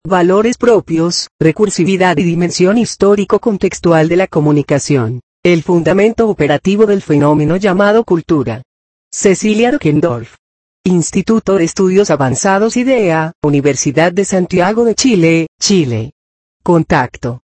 valores propios, recursividad y dimensión histórico-contextual de la comunicación, el fundamento operativo del fenómeno llamado cultura. Cecilia Dockendorf. Instituto de Estudios Avanzados IDEA, Universidad de Santiago de Chile, Chile. Contacto: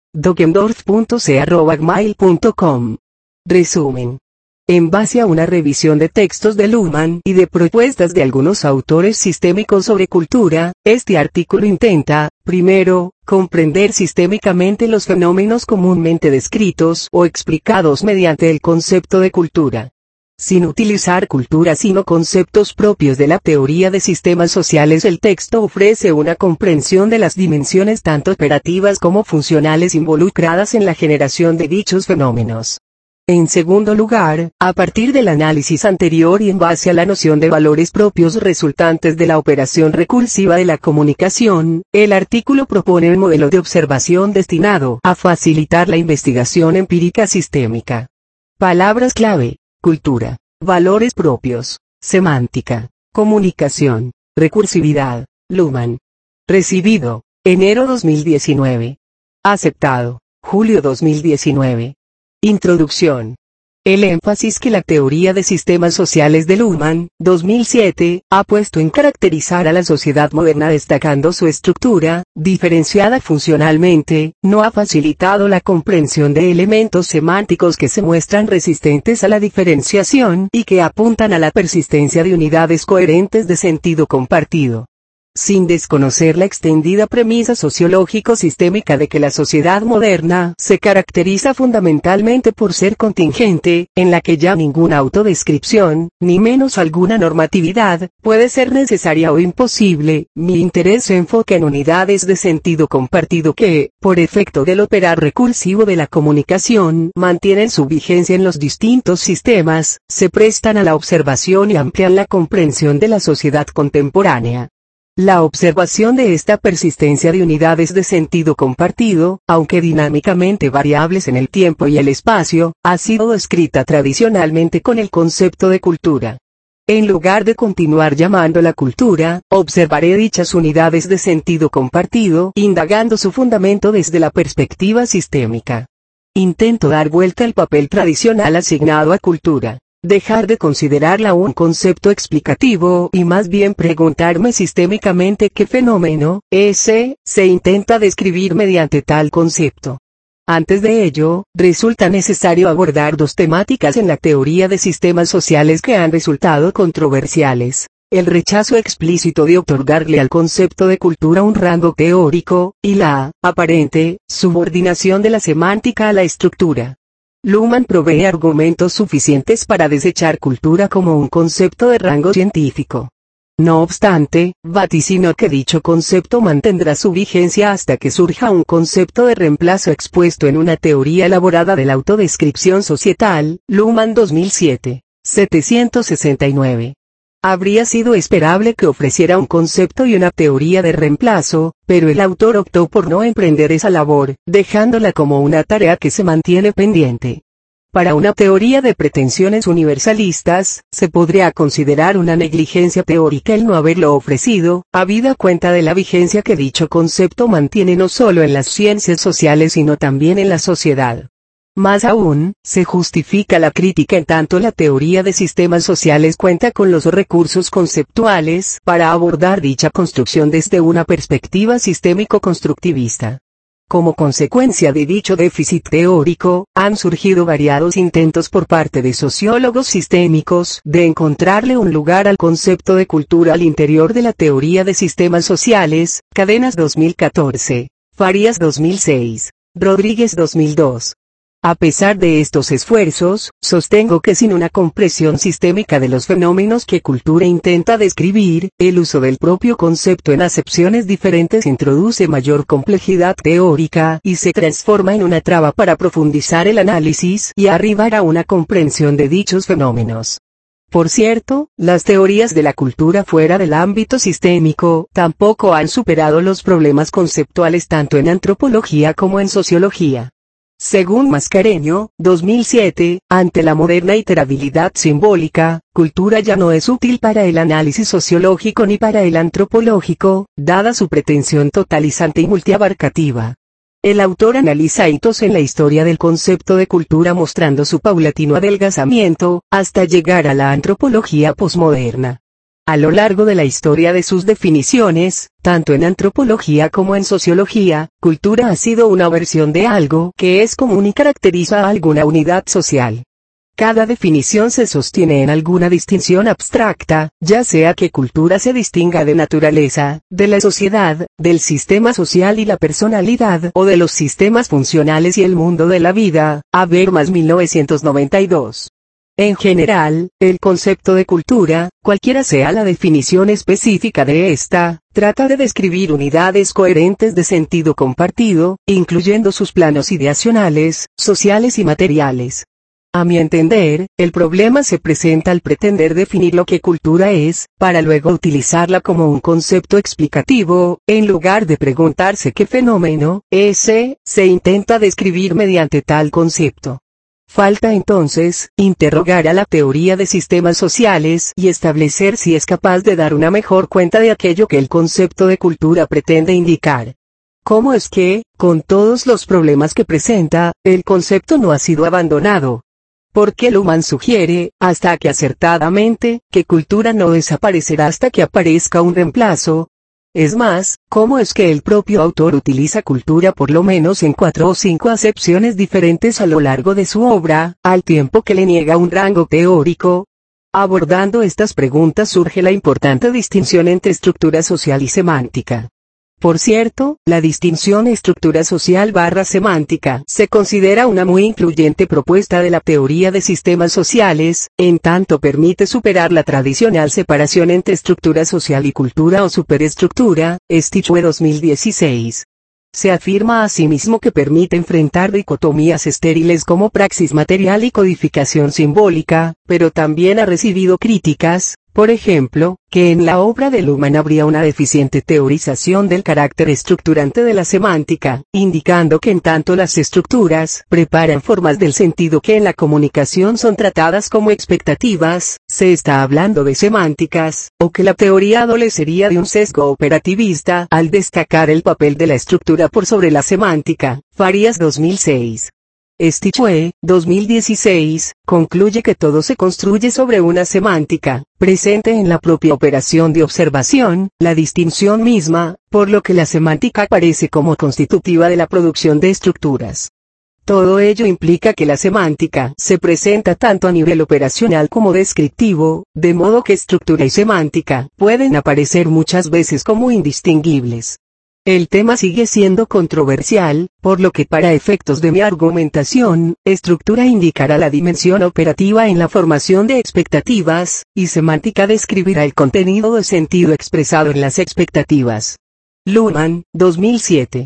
dockendorf.c@gmail.com. Resumen. En base a una revisión de textos de Luhmann y de propuestas de algunos autores sistémicos sobre cultura, este artículo intenta, primero, comprender sistémicamente los fenómenos comúnmente descritos o explicados mediante el concepto de cultura. Sin utilizar cultura sino conceptos propios de la teoría de sistemas sociales, el texto ofrece una comprensión de las dimensiones tanto operativas como funcionales involucradas en la generación de dichos fenómenos. En segundo lugar, a partir del análisis anterior y en base a la noción de valores propios resultantes de la operación recursiva de la comunicación, el artículo propone un modelo de observación destinado a facilitar la investigación empírica sistémica. Palabras clave: cultura, valores propios, semántica, comunicación, recursividad. Luhmann. Recibido: enero 2019. Aceptado: julio 2019. Introducción. El énfasis que la teoría de sistemas sociales de Luhmann, 2007, ha puesto en caracterizar a la sociedad moderna destacando su estructura, diferenciada funcionalmente, no ha facilitado la comprensión de elementos semánticos que se muestran resistentes a la diferenciación y que apuntan a la persistencia de unidades coherentes de sentido compartido. Sin desconocer la extendida premisa sociológico-sistémica de que la sociedad moderna se caracteriza fundamentalmente por ser contingente, en la que ya ninguna autodescripción, ni menos alguna normatividad, puede ser necesaria o imposible, mi interés se enfoca en unidades de sentido compartido que, por efecto del operar recursivo de la comunicación, mantienen su vigencia en los distintos sistemas, se prestan a la observación y amplían la comprensión de la sociedad contemporánea. La observación de esta persistencia de unidades de sentido compartido, aunque dinámicamente variables en el tiempo y el espacio, ha sido descrita tradicionalmente con el concepto de cultura. En lugar de continuar llamándola cultura, observaré dichas unidades de sentido compartido, indagando su fundamento desde la perspectiva sistémica. Intento dar vuelta al papel tradicional asignado a cultura. Dejar de considerarla un concepto explicativo y más bien preguntarme sistémicamente qué fenómeno se intenta describir mediante tal concepto. Antes de ello, resulta necesario abordar dos temáticas en la teoría de sistemas sociales que han resultado controversiales: el rechazo explícito de otorgarle al concepto de cultura un rango teórico, y la aparente subordinación de la semántica a la estructura. Luhmann provee argumentos suficientes para desechar cultura como un concepto de rango científico. No obstante, vaticino que dicho concepto mantendrá su vigencia hasta que surja un concepto de reemplazo expuesto en una teoría elaborada de la autodescripción societal, Luhmann 2007, 769. Habría sido esperable que ofreciera un concepto y una teoría de reemplazo, pero el autor optó por no emprender esa labor, dejándola como una tarea que se mantiene pendiente. Para una teoría de pretensiones universalistas, se podría considerar una negligencia teórica el no haberlo ofrecido, habida cuenta de la vigencia que dicho concepto mantiene no solo en las ciencias sociales sino también en la sociedad. Más aún, se justifica la crítica en tanto la teoría de sistemas sociales cuenta con los recursos conceptuales para abordar dicha construcción desde una perspectiva sistémico-constructivista. Como consecuencia de dicho déficit teórico, han surgido variados intentos por parte de sociólogos sistémicos de encontrarle un lugar al concepto de cultura al interior de la teoría de sistemas sociales. Cadenas 2014, Farías 2006, Rodríguez 2002. A pesar de estos esfuerzos, sostengo que sin una comprensión sistémica de los fenómenos que cultura intenta describir, el uso del propio concepto en acepciones diferentes introduce mayor complejidad teórica y se transforma en una traba para profundizar el análisis y arribar a una comprensión de dichos fenómenos. Por cierto, las teorías de la cultura fuera del ámbito sistémico tampoco han superado los problemas conceptuales tanto en antropología como en sociología. Según Mascareño, 2007, ante la moderna iterabilidad simbólica, cultura ya no es útil para el análisis sociológico ni para el antropológico, dada su pretensión totalizante y multiabarcativa. El autor analiza hitos en la historia del concepto de cultura mostrando su paulatino adelgazamiento, hasta llegar a la antropología posmoderna. A lo largo de la historia de sus definiciones, tanto en antropología como en sociología, cultura ha sido una versión de algo que es común y caracteriza a alguna unidad social. Cada definición se sostiene en alguna distinción abstracta, ya sea que cultura se distinga de naturaleza, de la sociedad, del sistema social y la personalidad o de los sistemas funcionales y el mundo de la vida, Habermas 1992. En general, el concepto de cultura, cualquiera sea la definición específica de esta, trata de describir unidades coherentes de sentido compartido, incluyendo sus planos ideacionales, sociales y materiales. A mi entender, el problema se presenta al pretender definir lo que cultura es, para luego utilizarla como un concepto explicativo, en lugar de preguntarse qué fenómeno, se intenta describir mediante tal concepto. Falta entonces, interrogar a la teoría de sistemas sociales y establecer si es capaz de dar una mejor cuenta de aquello que el concepto de cultura pretende indicar. ¿Cómo es que, con todos los problemas que presenta, el concepto no ha sido abandonado? Porque Luhmann sugiere, hasta que acertadamente, que cultura no desaparecerá hasta que aparezca un reemplazo. Es más, ¿cómo es que el propio autor utiliza cultura por lo menos en 4 o 5 acepciones diferentes a lo largo de su obra, al tiempo que le niega un rango teórico? Abordando estas preguntas surge la importante distinción entre estructura social y semántica. Por cierto, la distinción estructura social/semántica se considera una muy influyente propuesta de la teoría de sistemas sociales, en tanto permite superar la tradicional separación entre estructura social y cultura o superestructura, Stichwe 2016. Se afirma asimismo que permite enfrentar dicotomías estériles como praxis material y codificación simbólica, pero también ha recibido críticas, por ejemplo, que en la obra de Luhmann habría una deficiente teorización del carácter estructurante de la semántica, indicando que en tanto las estructuras preparan formas del sentido que en la comunicación son tratadas como expectativas, se está hablando de semánticas, o que la teoría adolecería de un sesgo operativista al destacar el papel de la estructura por sobre la semántica, Farías 2006. Stichwe, 2016, concluye que todo se construye sobre una semántica, presente en la propia operación de observación, la distinción misma, por lo que la semántica aparece como constitutiva de la producción de estructuras. Todo ello implica que la semántica se presenta tanto a nivel operacional como descriptivo, de modo que estructura y semántica pueden aparecer muchas veces como indistinguibles. El tema sigue siendo controversial, por lo que para efectos de mi argumentación, estructura indicará la dimensión operativa en la formación de expectativas, y semántica describirá el contenido de sentido expresado en las expectativas. Luhmann, 2007.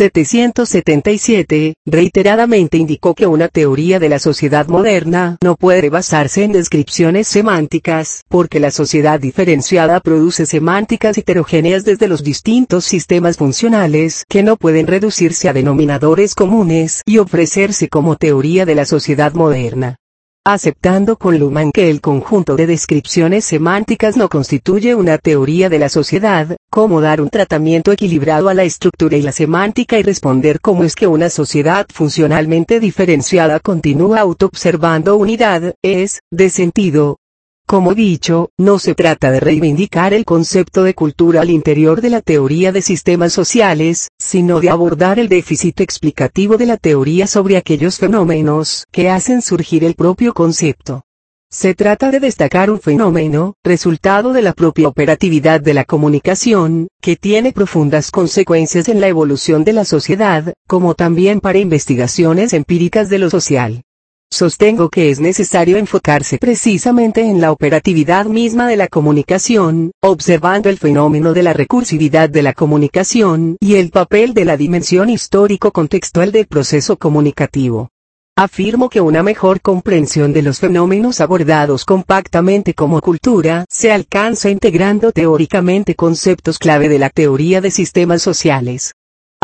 777, reiteradamente indicó que una teoría de la sociedad moderna no puede basarse en descripciones semánticas, porque la sociedad diferenciada produce semánticas heterogéneas desde los distintos sistemas funcionales que no pueden reducirse a denominadores comunes y ofrecerse como teoría de la sociedad moderna. Aceptando con Luhmann que el conjunto de descripciones semánticas no constituye una teoría de la sociedad, cómo dar un tratamiento equilibrado a la estructura y la semántica y responder cómo es que una sociedad funcionalmente diferenciada continúa autoobservando unidad, de sentido. Como dicho, no se trata de reivindicar el concepto de cultura al interior de la teoría de sistemas sociales, sino de abordar el déficit explicativo de la teoría sobre aquellos fenómenos que hacen surgir el propio concepto. Se trata de destacar un fenómeno, resultado de la propia operatividad de la comunicación, que tiene profundas consecuencias en la evolución de la sociedad, como también para investigaciones empíricas de lo social. Sostengo que es necesario enfocarse precisamente en la operatividad misma de la comunicación, observando el fenómeno de la recursividad de la comunicación y el papel de la dimensión histórico-contextual del proceso comunicativo. Afirmo que una mejor comprensión de los fenómenos abordados compactamente como cultura se alcanza integrando teóricamente conceptos clave de la teoría de sistemas sociales.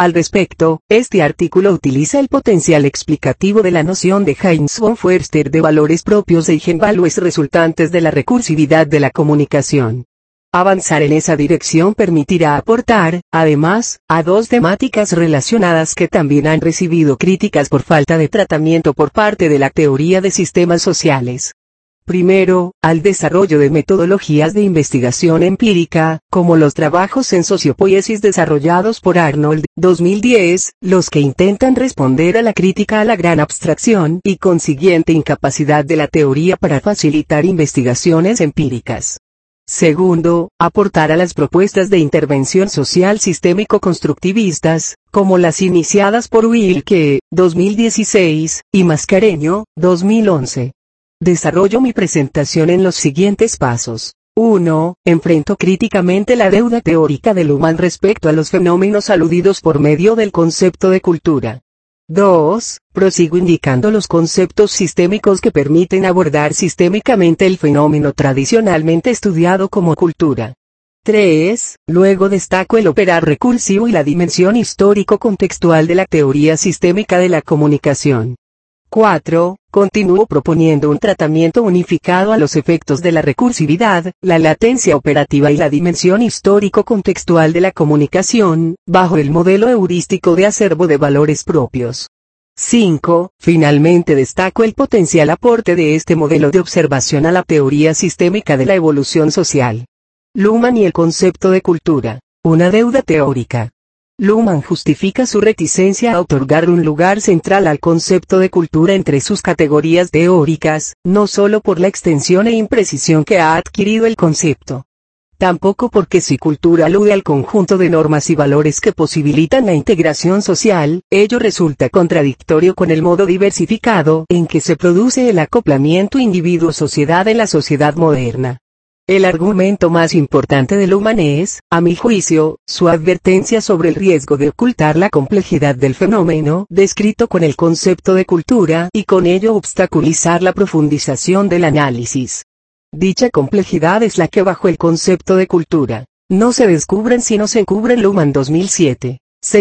Al respecto, este artículo utiliza el potencial explicativo de la noción de Heinz von Foerster de valores propios e eigenvalues resultantes de la recursividad de la comunicación. Avanzar en esa dirección permitirá aportar, además, a dos temáticas relacionadas que también han recibido críticas por falta de tratamiento por parte de la teoría de sistemas sociales. Primero, al desarrollo de metodologías de investigación empírica, como los trabajos en sociopoiesis desarrollados por Arnold, 2010, los que intentan responder a la crítica a la gran abstracción y consiguiente incapacidad de la teoría para facilitar investigaciones empíricas. Segundo, aportar a las propuestas de intervención social sistémico-constructivistas, como las iniciadas por Wilke, 2016, y Mascareño, 2011. Desarrollo mi presentación en los siguientes pasos. 1. Enfrento críticamente la deuda teórica de Luhmann respecto a los fenómenos aludidos por medio del concepto de cultura. 2. Prosigo indicando los conceptos sistémicos que permiten abordar sistémicamente el fenómeno tradicionalmente estudiado como cultura. 3. Luego destaco el operar recursivo y la dimensión histórico-contextual de la teoría sistémica de la comunicación. 4. Continúo proponiendo un tratamiento unificado a los efectos de la recursividad, la latencia operativa y la dimensión histórico-contextual de la comunicación, bajo el modelo heurístico de acervo de valores propios. 5. Finalmente destaco el potencial aporte de este modelo de observación a la teoría sistémica de la evolución social. Luhmann y el concepto de cultura. Una deuda teórica. Luhmann justifica su reticencia a otorgar un lugar central al concepto de cultura entre sus categorías teóricas, no solo por la extensión e imprecisión que ha adquirido el concepto. Tampoco porque si cultura alude al conjunto de normas y valores que posibilitan la integración social, ello resulta contradictorio con el modo diversificado en que se produce el acoplamiento individuo-sociedad en la sociedad moderna. El argumento más importante de Luhmann es, a mi juicio, su advertencia sobre el riesgo de ocultar la complejidad del fenómeno descrito con el concepto de cultura y con ello obstaculizar la profundización del análisis. Dicha complejidad es la que bajo el concepto de cultura no se descubren sino se encubren. Luhmann 2007,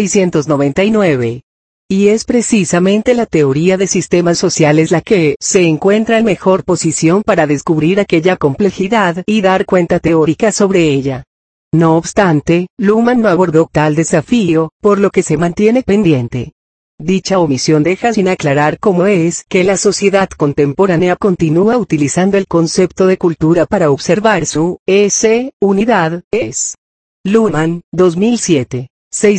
699. Y es precisamente la teoría de sistemas sociales la que se encuentra en mejor posición para descubrir aquella complejidad y dar cuenta teórica sobre ella. No obstante, Luhmann no abordó tal desafío, por lo que se mantiene pendiente. Dicha omisión deja sin aclarar cómo es que la sociedad contemporánea continúa utilizando el concepto de cultura para observar su unidad. Luhmann, 2007,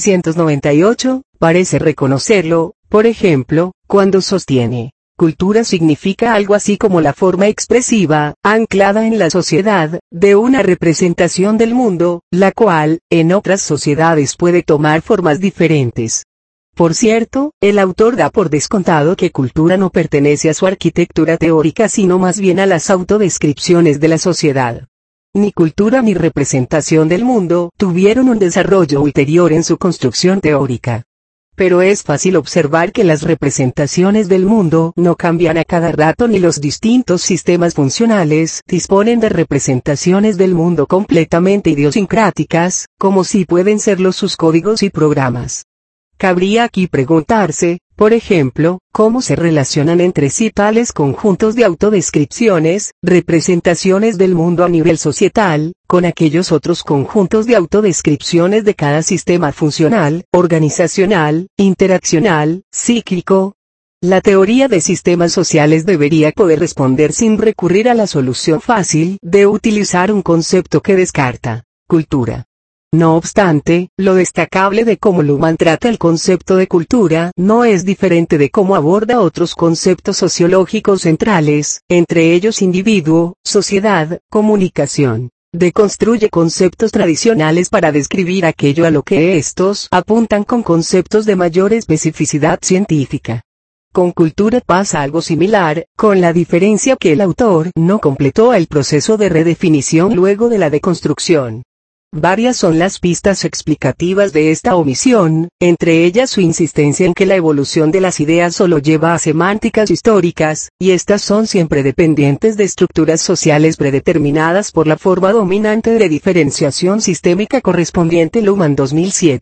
698. Parece reconocerlo, por ejemplo, cuando sostiene, cultura significa algo así como la forma expresiva, anclada en la sociedad, de una representación del mundo, la cual, en otras sociedades puede tomar formas diferentes. Por cierto, el autor da por descontado que cultura no pertenece a su arquitectura teórica sino más bien a las autodescripciones de la sociedad. Ni cultura ni representación del mundo tuvieron un desarrollo ulterior en su construcción teórica. Pero es fácil observar que las representaciones del mundo no cambian a cada rato ni los distintos sistemas funcionales disponen de representaciones del mundo completamente idiosincráticas, como si pueden serlo sus códigos y programas. Cabría aquí preguntarse, por ejemplo, cómo se relacionan entre sí tales conjuntos de autodescripciones, representaciones del mundo a nivel societal, con aquellos otros conjuntos de autodescripciones de cada sistema funcional, organizacional, interaccional, cíclico. La teoría de sistemas sociales debería poder responder sin recurrir a la solución fácil de utilizar un concepto que descarta, cultura. No obstante, lo destacable de cómo Luhmann trata el concepto de cultura no es diferente de cómo aborda otros conceptos sociológicos centrales, entre ellos individuo, sociedad, comunicación. Deconstruye conceptos tradicionales para describir aquello a lo que estos apuntan con conceptos de mayor especificidad científica. Con cultura pasa algo similar, con la diferencia que el autor no completó el proceso de redefinición luego de la deconstrucción. Varias son las pistas explicativas de esta omisión, entre ellas su insistencia en que la evolución de las ideas solo lleva a semánticas históricas, y estas son siempre dependientes de estructuras sociales predeterminadas por la forma dominante de diferenciación sistémica correspondiente. Luhmann 2007.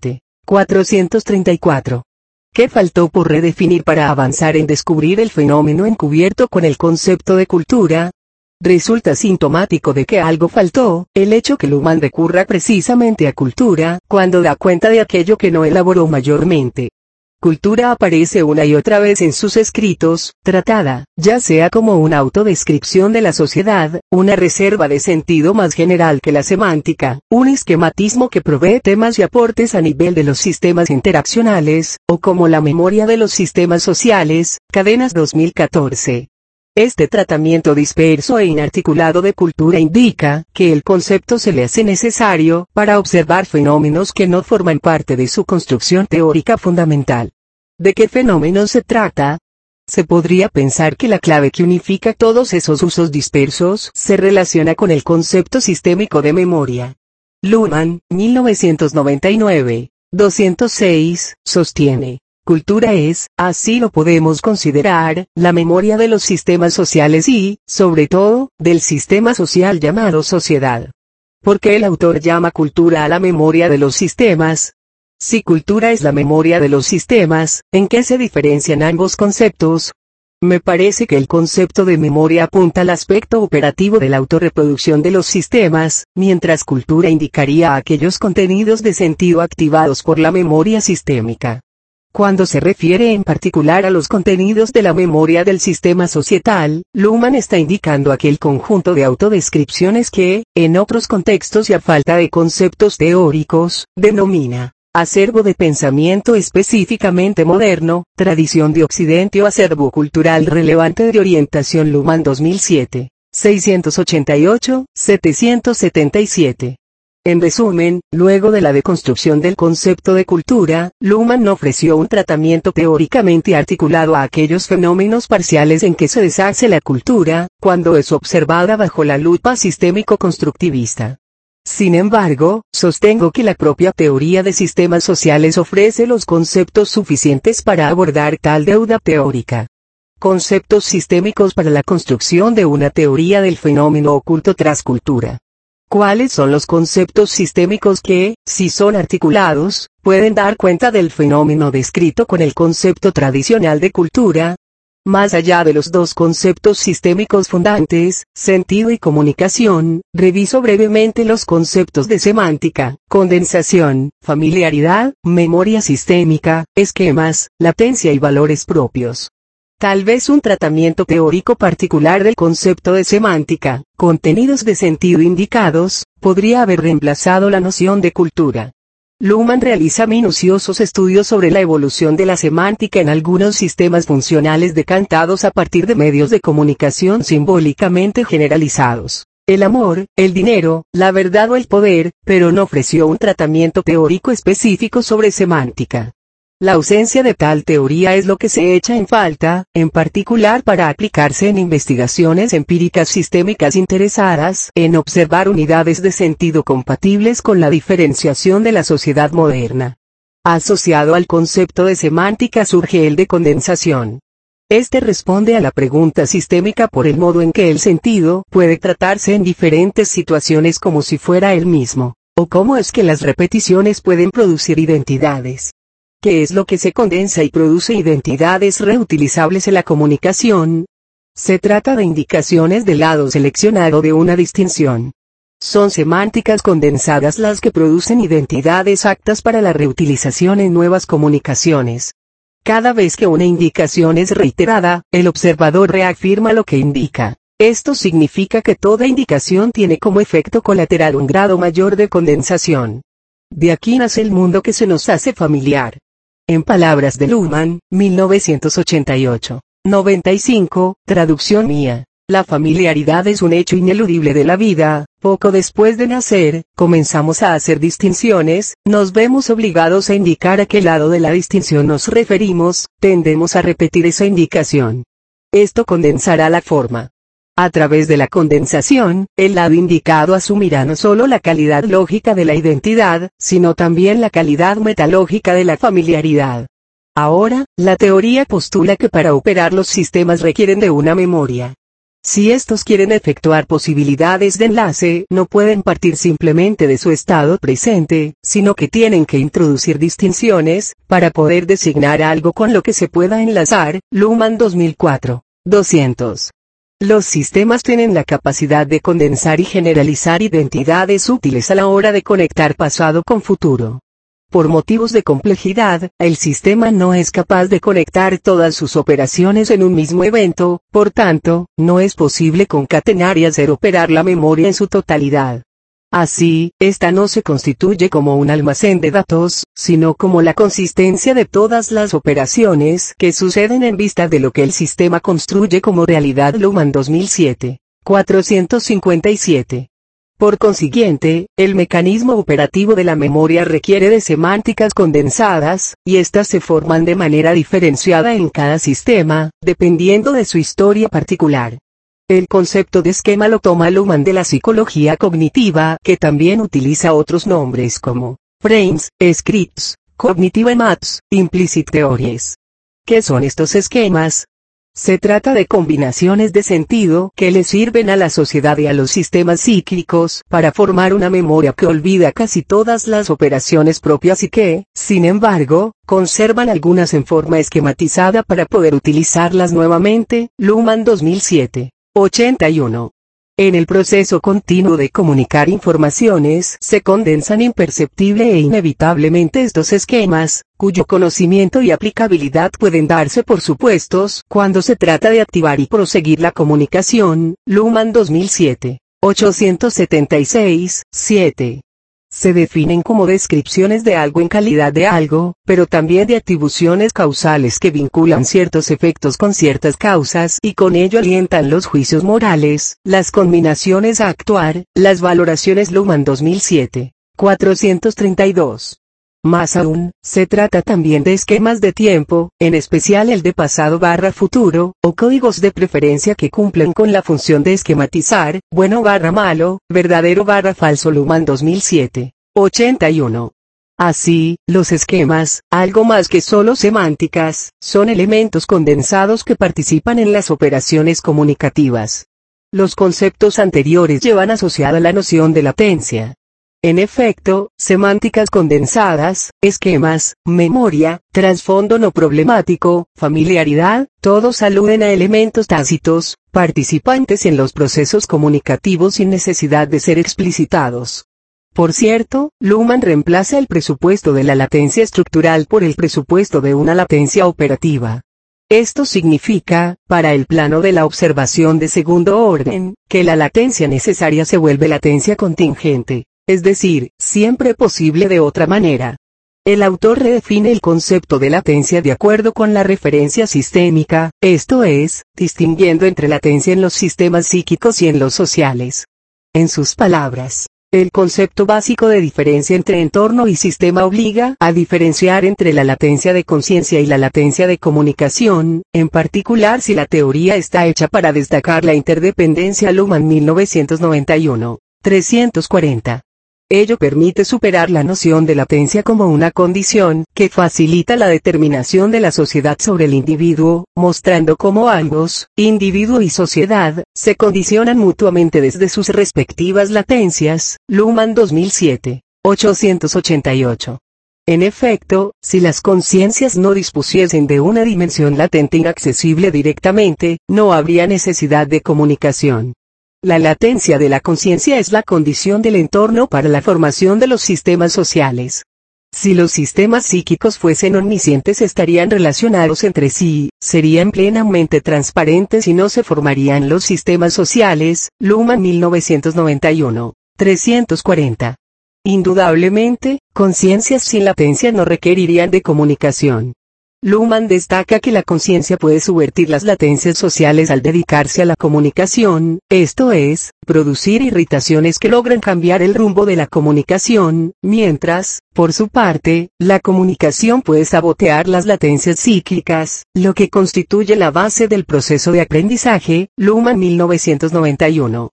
434. ¿Qué faltó por redefinir para avanzar en descubrir el fenómeno encubierto con el concepto de cultura? Resulta sintomático de que algo faltó, el hecho que Luhmann recurra precisamente a cultura, cuando da cuenta de aquello que no elaboró mayormente. Cultura aparece una y otra vez en sus escritos, tratada, ya sea como una autodescripción de la sociedad, una reserva de sentido más general que la semántica, un esquematismo que provee temas y aportes a nivel de los sistemas interaccionales, o como la memoria de los sistemas sociales, Cadenas 2014. Este tratamiento disperso e inarticulado de cultura indica que el concepto se le hace necesario para observar fenómenos que no forman parte de su construcción teórica fundamental. ¿De qué fenómenos se trata? Se podría pensar que la clave que unifica todos esos usos dispersos se relaciona con el concepto sistémico de memoria. Luhmann, 1999, 206, sostiene. Cultura es, así lo podemos considerar, la memoria de los sistemas sociales y, sobre todo, del sistema social llamado sociedad. ¿Por qué el autor llama cultura a la memoria de los sistemas? Si cultura es la memoria de los sistemas, ¿en qué se diferencian ambos conceptos? Me parece que el concepto de memoria apunta al aspecto operativo de la autorreproducción de los sistemas, mientras cultura indicaría a aquellos contenidos de sentido activados por la memoria sistémica. Cuando se refiere en particular a los contenidos de la memoria del sistema societal, Luhmann está indicando aquel conjunto de autodescripciones que, en otros contextos y a falta de conceptos teóricos, denomina acervo de pensamiento específicamente moderno, tradición de Occidente o acervo cultural relevante de orientación. Luhmann 2007, 688, 777. En resumen, luego de la deconstrucción del concepto de cultura, Luhmann ofreció un tratamiento teóricamente articulado a aquellos fenómenos parciales en que se deshace la cultura, cuando es observada bajo la lupa sistémico-constructivista. Sin embargo, sostengo que la propia teoría de sistemas sociales ofrece los conceptos suficientes para abordar tal deuda teórica. Conceptos sistémicos para la construcción de una teoría del fenómeno oculto tras cultura. ¿Cuáles son los conceptos sistémicos que, si son articulados, pueden dar cuenta del fenómeno descrito con el concepto tradicional de cultura? Más allá de los dos conceptos sistémicos fundantes, sentido y comunicación, reviso brevemente los conceptos de semántica, condensación, familiaridad, memoria sistémica, esquemas, latencia y valores propios. Tal vez un tratamiento teórico particular del concepto de semántica, contenidos de sentido indicados, podría haber reemplazado la noción de cultura. Luhmann realiza minuciosos estudios sobre la evolución de la semántica en algunos sistemas funcionales decantados a partir de medios de comunicación simbólicamente generalizados. El amor, el dinero, la verdad o el poder, pero no ofreció un tratamiento teórico específico sobre semántica. La ausencia de tal teoría es lo que se echa en falta, en particular para aplicarse en investigaciones empíricas sistémicas interesadas en observar unidades de sentido compatibles con la diferenciación de la sociedad moderna. Asociado al concepto de semántica surge el de condensación. Este responde a la pregunta sistémica por el modo en que el sentido puede tratarse en diferentes situaciones como si fuera el mismo, o cómo es que las repeticiones pueden producir identidades. ¿Qué es lo que se condensa y produce identidades reutilizables en la comunicación? Se trata de indicaciones del lado seleccionado de una distinción. Son semánticas condensadas las que producen identidades aptas para la reutilización en nuevas comunicaciones. Cada vez que una indicación es reiterada, el observador reafirma lo que indica. Esto significa que toda indicación tiene como efecto colateral un grado mayor de condensación. De aquí nace el mundo que se nos hace familiar. En palabras de Luhmann, 1988. 95, traducción mía. La familiaridad es un hecho ineludible de la vida. Poco después de nacer, comenzamos a hacer distinciones, nos vemos obligados a indicar a qué lado de la distinción nos referimos, tendemos a repetir esa indicación. Esto condensará la forma. A través de la condensación, el lado indicado asumirá no solo la calidad lógica de la identidad, sino también la calidad metalógica de la familiaridad. Ahora, la teoría postula que para operar los sistemas requieren de una memoria. Si estos quieren efectuar posibilidades de enlace, no pueden partir simplemente de su estado presente, sino que tienen que introducir distinciones, para poder designar algo con lo que se pueda enlazar. Luhmann 2004. 200. Los sistemas tienen la capacidad de condensar y generalizar identidades útiles a la hora de conectar pasado con futuro. Por motivos de complejidad, el sistema no es capaz de conectar todas sus operaciones en un mismo evento, por tanto, no es posible concatenar y hacer operar la memoria en su totalidad. Así, esta no se constituye como un almacén de datos, sino como la consistencia de todas las operaciones que suceden en vista de lo que el sistema construye como realidad. Luhmann 2007. 457. Por consiguiente, el mecanismo operativo de la memoria requiere de semánticas condensadas, y éstas se forman de manera diferenciada en cada sistema, dependiendo de su historia particular. El concepto de esquema lo toma Luhmann de la psicología cognitiva, que también utiliza otros nombres como frames, scripts, cognitive maps, implicit theories. ¿Qué son estos esquemas? Se trata de combinaciones de sentido que le sirven a la sociedad y a los sistemas psíquicos para formar una memoria que olvida casi todas las operaciones propias y que, sin embargo, conservan algunas en forma esquematizada para poder utilizarlas nuevamente. Luhmann 2007. 81. En el proceso continuo de comunicar informaciones se condensan imperceptible e inevitablemente estos esquemas, cuyo conocimiento y aplicabilidad pueden darse por supuestos cuando se trata de activar y proseguir la comunicación. Luhmann 2007. 876, 7. Se definen como descripciones de algo en calidad de algo, pero también de atribuciones causales que vinculan ciertos efectos con ciertas causas y con ello alientan los juicios morales, las conminaciones a actuar, las valoraciones. Luhmann 2007. 432. Más aún, se trata también de esquemas de tiempo, en especial el de pasado/futuro, o códigos de preferencia que cumplen con la función de esquematizar, bueno/malo, verdadero/falso. Luhmann 2007. 81. Así, los esquemas, algo más que solo semánticas, son elementos condensados que participan en las operaciones comunicativas. Los conceptos anteriores llevan asociada la noción de latencia. En efecto, semánticas condensadas, esquemas, memoria, trasfondo no problemático, familiaridad, todos aluden a elementos tácitos, participantes en los procesos comunicativos sin necesidad de ser explicitados. Por cierto, Luhmann reemplaza el presupuesto de la latencia estructural por el presupuesto de una latencia operativa. Esto significa, para el plano de la observación de segundo orden, que la latencia necesaria se vuelve latencia contingente. Es decir, siempre posible de otra manera. El autor redefine el concepto de latencia de acuerdo con la referencia sistémica, esto es, distinguiendo entre latencia en los sistemas psíquicos y en los sociales. En sus palabras, el concepto básico de diferencia entre entorno y sistema obliga a diferenciar entre la latencia de conciencia y la latencia de comunicación, en particular si la teoría está hecha para destacar la interdependencia. Luhmann 1991. 340. Ello permite superar la noción de latencia como una condición que facilita la determinación de la sociedad sobre el individuo, mostrando cómo ambos, individuo y sociedad, se condicionan mutuamente desde sus respectivas latencias. Luhmann 2007. 888. En efecto, si las conciencias no dispusiesen de una dimensión latente inaccesible directamente, no habría necesidad de comunicación. La latencia de la conciencia es la condición del entorno para la formación de los sistemas sociales. Si los sistemas psíquicos fuesen omniscientes estarían relacionados entre sí, serían plenamente transparentes y no se formarían los sistemas sociales. Luhmann 1991. 340. Indudablemente, conciencias sin latencia no requerirían de comunicación. Luhmann destaca que la conciencia puede subvertir las latencias sociales al dedicarse a la comunicación, esto es, producir irritaciones que logran cambiar el rumbo de la comunicación, mientras, por su parte, la comunicación puede sabotear las latencias cíclicas, lo que constituye la base del proceso de aprendizaje. Luhmann 1991.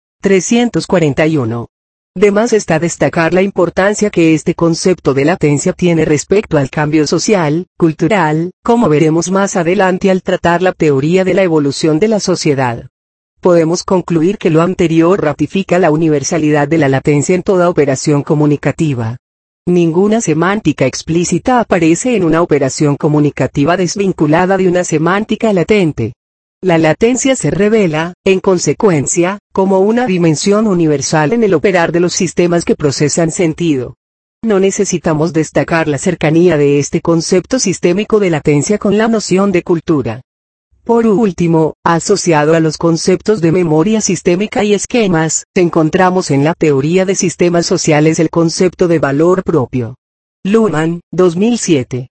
341. De más está destacar la importancia que este concepto de latencia tiene respecto al cambio social, cultural, como veremos más adelante al tratar la teoría de la evolución de la sociedad. podemos concluir que lo anterior ratifica la universalidad de la latencia en toda operación comunicativa. Ninguna semántica explícita aparece en una operación comunicativa desvinculada de una semántica latente. La latencia se revela, en consecuencia, como una dimensión universal en el operar de los sistemas que procesan sentido. No necesitamos destacar la cercanía de este concepto sistémico de latencia con la noción de cultura. Por último, asociado a los conceptos de memoria sistémica y esquemas, encontramos en la teoría de sistemas sociales el concepto de valor propio. Luhmann, 2007.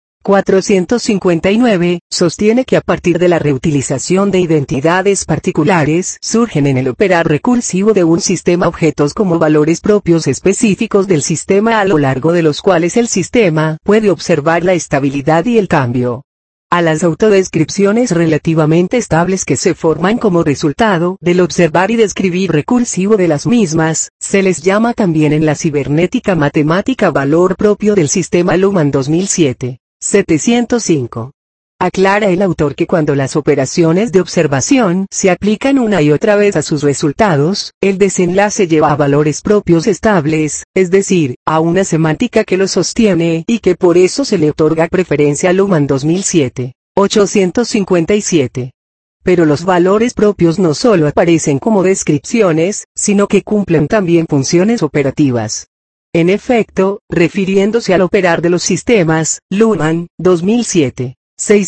459, sostiene que a partir de la reutilización de identidades particulares surgen en el operar recursivo de un sistema objetos como valores propios específicos del sistema a lo largo de los cuales el sistema puede observar la estabilidad y el cambio. A las autodescripciones relativamente estables que se forman como resultado del observar y describir recursivo de las mismas, se les llama también en la cibernética matemática valor propio del sistema. Luhmann 2007, 705. Aclara el autor que cuando las operaciones de observación se aplican una y otra vez a sus resultados, el desenlace lleva a valores propios estables, es decir, a una semántica que los sostiene y que por eso se le otorga preferencia a Luhmann 2007, 857. Pero los valores propios no solo aparecen como descripciones, sino que cumplen también funciones operativas. En efecto, refiriéndose al operar de los sistemas, Luhmann, 2007.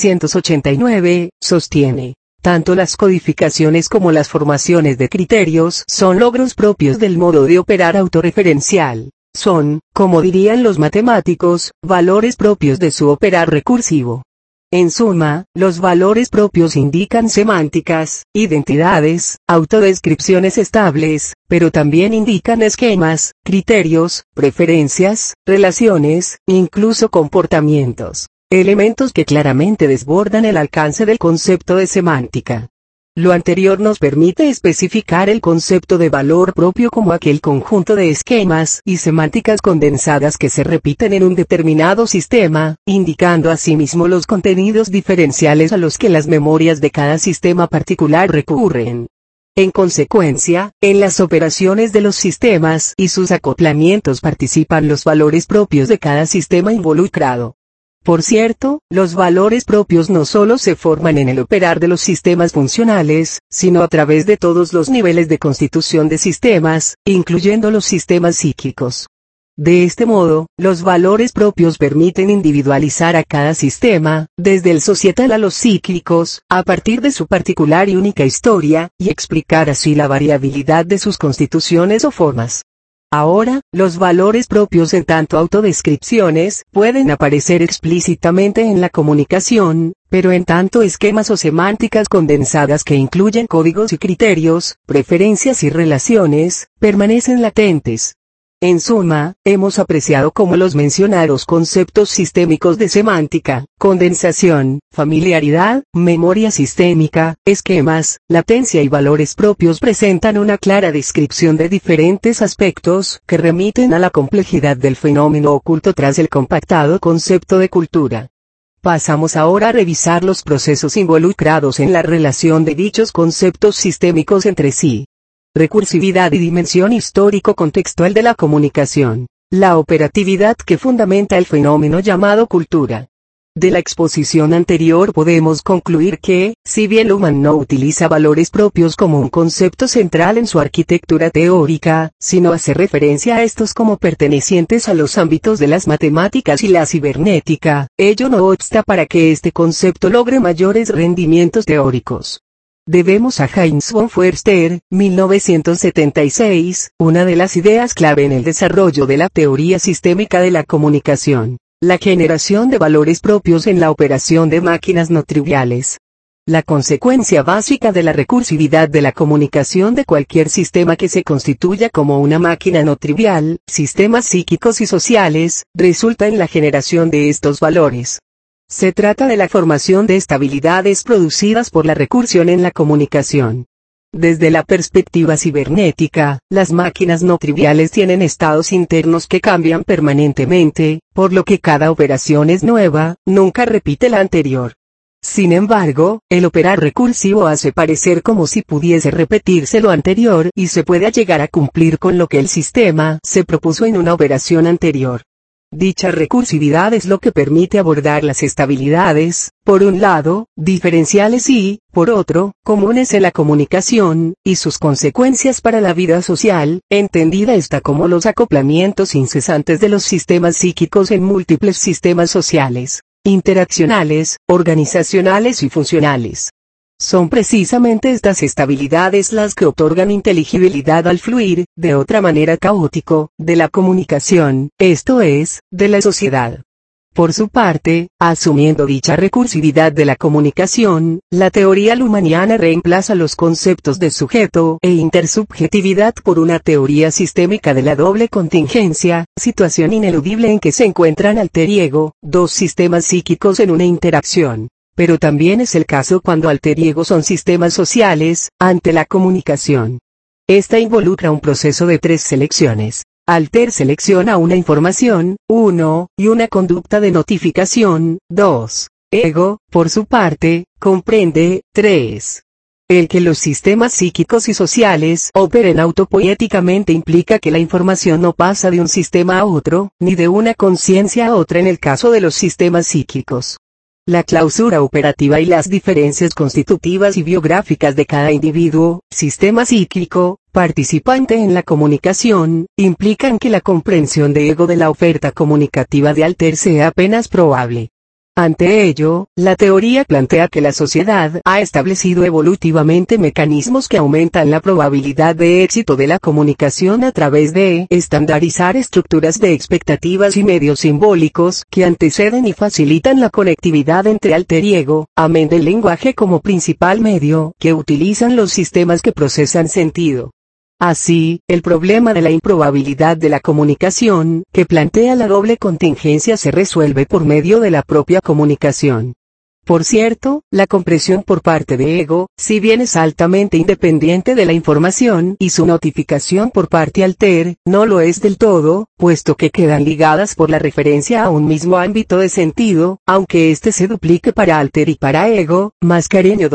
689, sostiene, tanto las codificaciones como las formaciones de criterios son logros propios del modo de operar autorreferencial, son, como dirían los matemáticos, valores propios de su operar recursivo. En suma, los valores propios indican semánticas, identidades, autodescripciones estables, pero también indican esquemas, criterios, preferencias, relaciones, incluso comportamientos. Elementos que claramente desbordan el alcance del concepto de semántica. Lo anterior nos permite especificar el concepto de valor propio como aquel conjunto de esquemas y semánticas condensadas que se repiten en un determinado sistema, indicando asimismo los contenidos diferenciales a los que las memorias de cada sistema particular recurren. En consecuencia, en las operaciones de los sistemas y sus acoplamientos participan los valores propios de cada sistema involucrado. Por cierto, los valores propios no solo se forman en el operar de los sistemas funcionales, sino a través de todos los niveles de constitución de sistemas, incluyendo los sistemas psíquicos. De este modo, los valores propios permiten individualizar a cada sistema, desde el societal a los psíquicos, a partir de su particular y única historia, y explicar así la variabilidad de sus constituciones o formas. Ahora, los valores propios en tanto autodescripciones pueden aparecer explícitamente en la comunicación, pero en tanto esquemas o semánticas condensadas que incluyen códigos y criterios, preferencias y relaciones, permanecen latentes. En suma, hemos apreciado cómo los mencionados conceptos sistémicos de semántica, condensación, familiaridad, memoria sistémica, esquemas, latencia y valores propios presentan una clara descripción de diferentes aspectos que remiten a la complejidad del fenómeno oculto tras el compactado concepto de cultura. Pasamos ahora a revisar los procesos involucrados en la relación de dichos conceptos sistémicos entre sí. Recursividad y dimensión histórico-contextual de la comunicación. La operatividad que fundamenta el fenómeno llamado cultura. De la exposición anterior podemos concluir que, si bien Luhmann no utiliza valores propios como un concepto central en su arquitectura teórica, sino hace referencia a estos como pertenecientes a los ámbitos de las matemáticas y la cibernética, ello no obsta para que este concepto logre mayores rendimientos teóricos. Debemos a Heinz von Foerster, 1976, una de las ideas clave en el desarrollo de la teoría sistémica de la comunicación, la generación de valores propios en la operación de máquinas no triviales. La consecuencia básica de la recursividad de la comunicación de cualquier sistema que se constituya como una máquina no trivial, sistemas psíquicos y sociales, resulta en la generación de estos valores. Se trata de la formación de estabilidades producidas por la recursión en la comunicación. Desde la perspectiva cibernética, las máquinas no triviales tienen estados internos que cambian permanentemente, por lo que cada operación es nueva, nunca repite la anterior. Sin embargo, el operar recursivo hace parecer como si pudiese repetirse lo anterior y se pueda llegar a cumplir con lo que el sistema se propuso en una operación anterior. Dicha recursividad es lo que permite abordar las estabilidades, por un lado, diferenciales y, por otro, comunes en la comunicación, y sus consecuencias para la vida social, entendida esta como los acoplamientos incesantes de los sistemas psíquicos en múltiples sistemas sociales, interaccionales, organizacionales y funcionales. Son precisamente estas estabilidades las que otorgan inteligibilidad al fluir, de otra manera caótico, de la comunicación, esto es, de la sociedad. Por su parte, asumiendo dicha recursividad de la comunicación, la teoría luhmanniana reemplaza los conceptos de sujeto e intersubjetividad por una teoría sistémica de la doble contingencia, situación ineludible en que se encuentran alter y ego, dos sistemas psíquicos en una interacción. Pero también es el caso cuando alter y ego son sistemas sociales, ante la comunicación. Esta involucra un proceso de tres selecciones. Alter selecciona una información, 1, y una conducta de notificación, 2. Ego, por su parte, comprende, 3. El que los sistemas psíquicos y sociales operen autopoéticamente implica que la información no pasa de un sistema a otro, ni de una conciencia a otra en el caso de los sistemas psíquicos. La clausura operativa y las diferencias constitutivas y biográficas de cada individuo, sistema psíquico, participante en la comunicación, implican que la comprensión de ego de la oferta comunicativa de alter sea apenas probable. Ante ello, la teoría plantea que la sociedad ha establecido evolutivamente mecanismos que aumentan la probabilidad de éxito de la comunicación a través de estandarizar estructuras de expectativas y medios simbólicos que anteceden y facilitan la conectividad entre alter y ego, amén del lenguaje como principal medio que utilizan los sistemas que procesan sentido. Así, el problema de la improbabilidad de la comunicación, que plantea la doble contingencia, se resuelve por medio de la propia comunicación. Por cierto, la compresión por parte de ego, si bien es altamente independiente de la información y su notificación por parte alter, no lo es del todo, puesto que quedan ligadas por la referencia a un mismo ámbito de sentido, aunque este se duplique para alter y para ego, Mascareño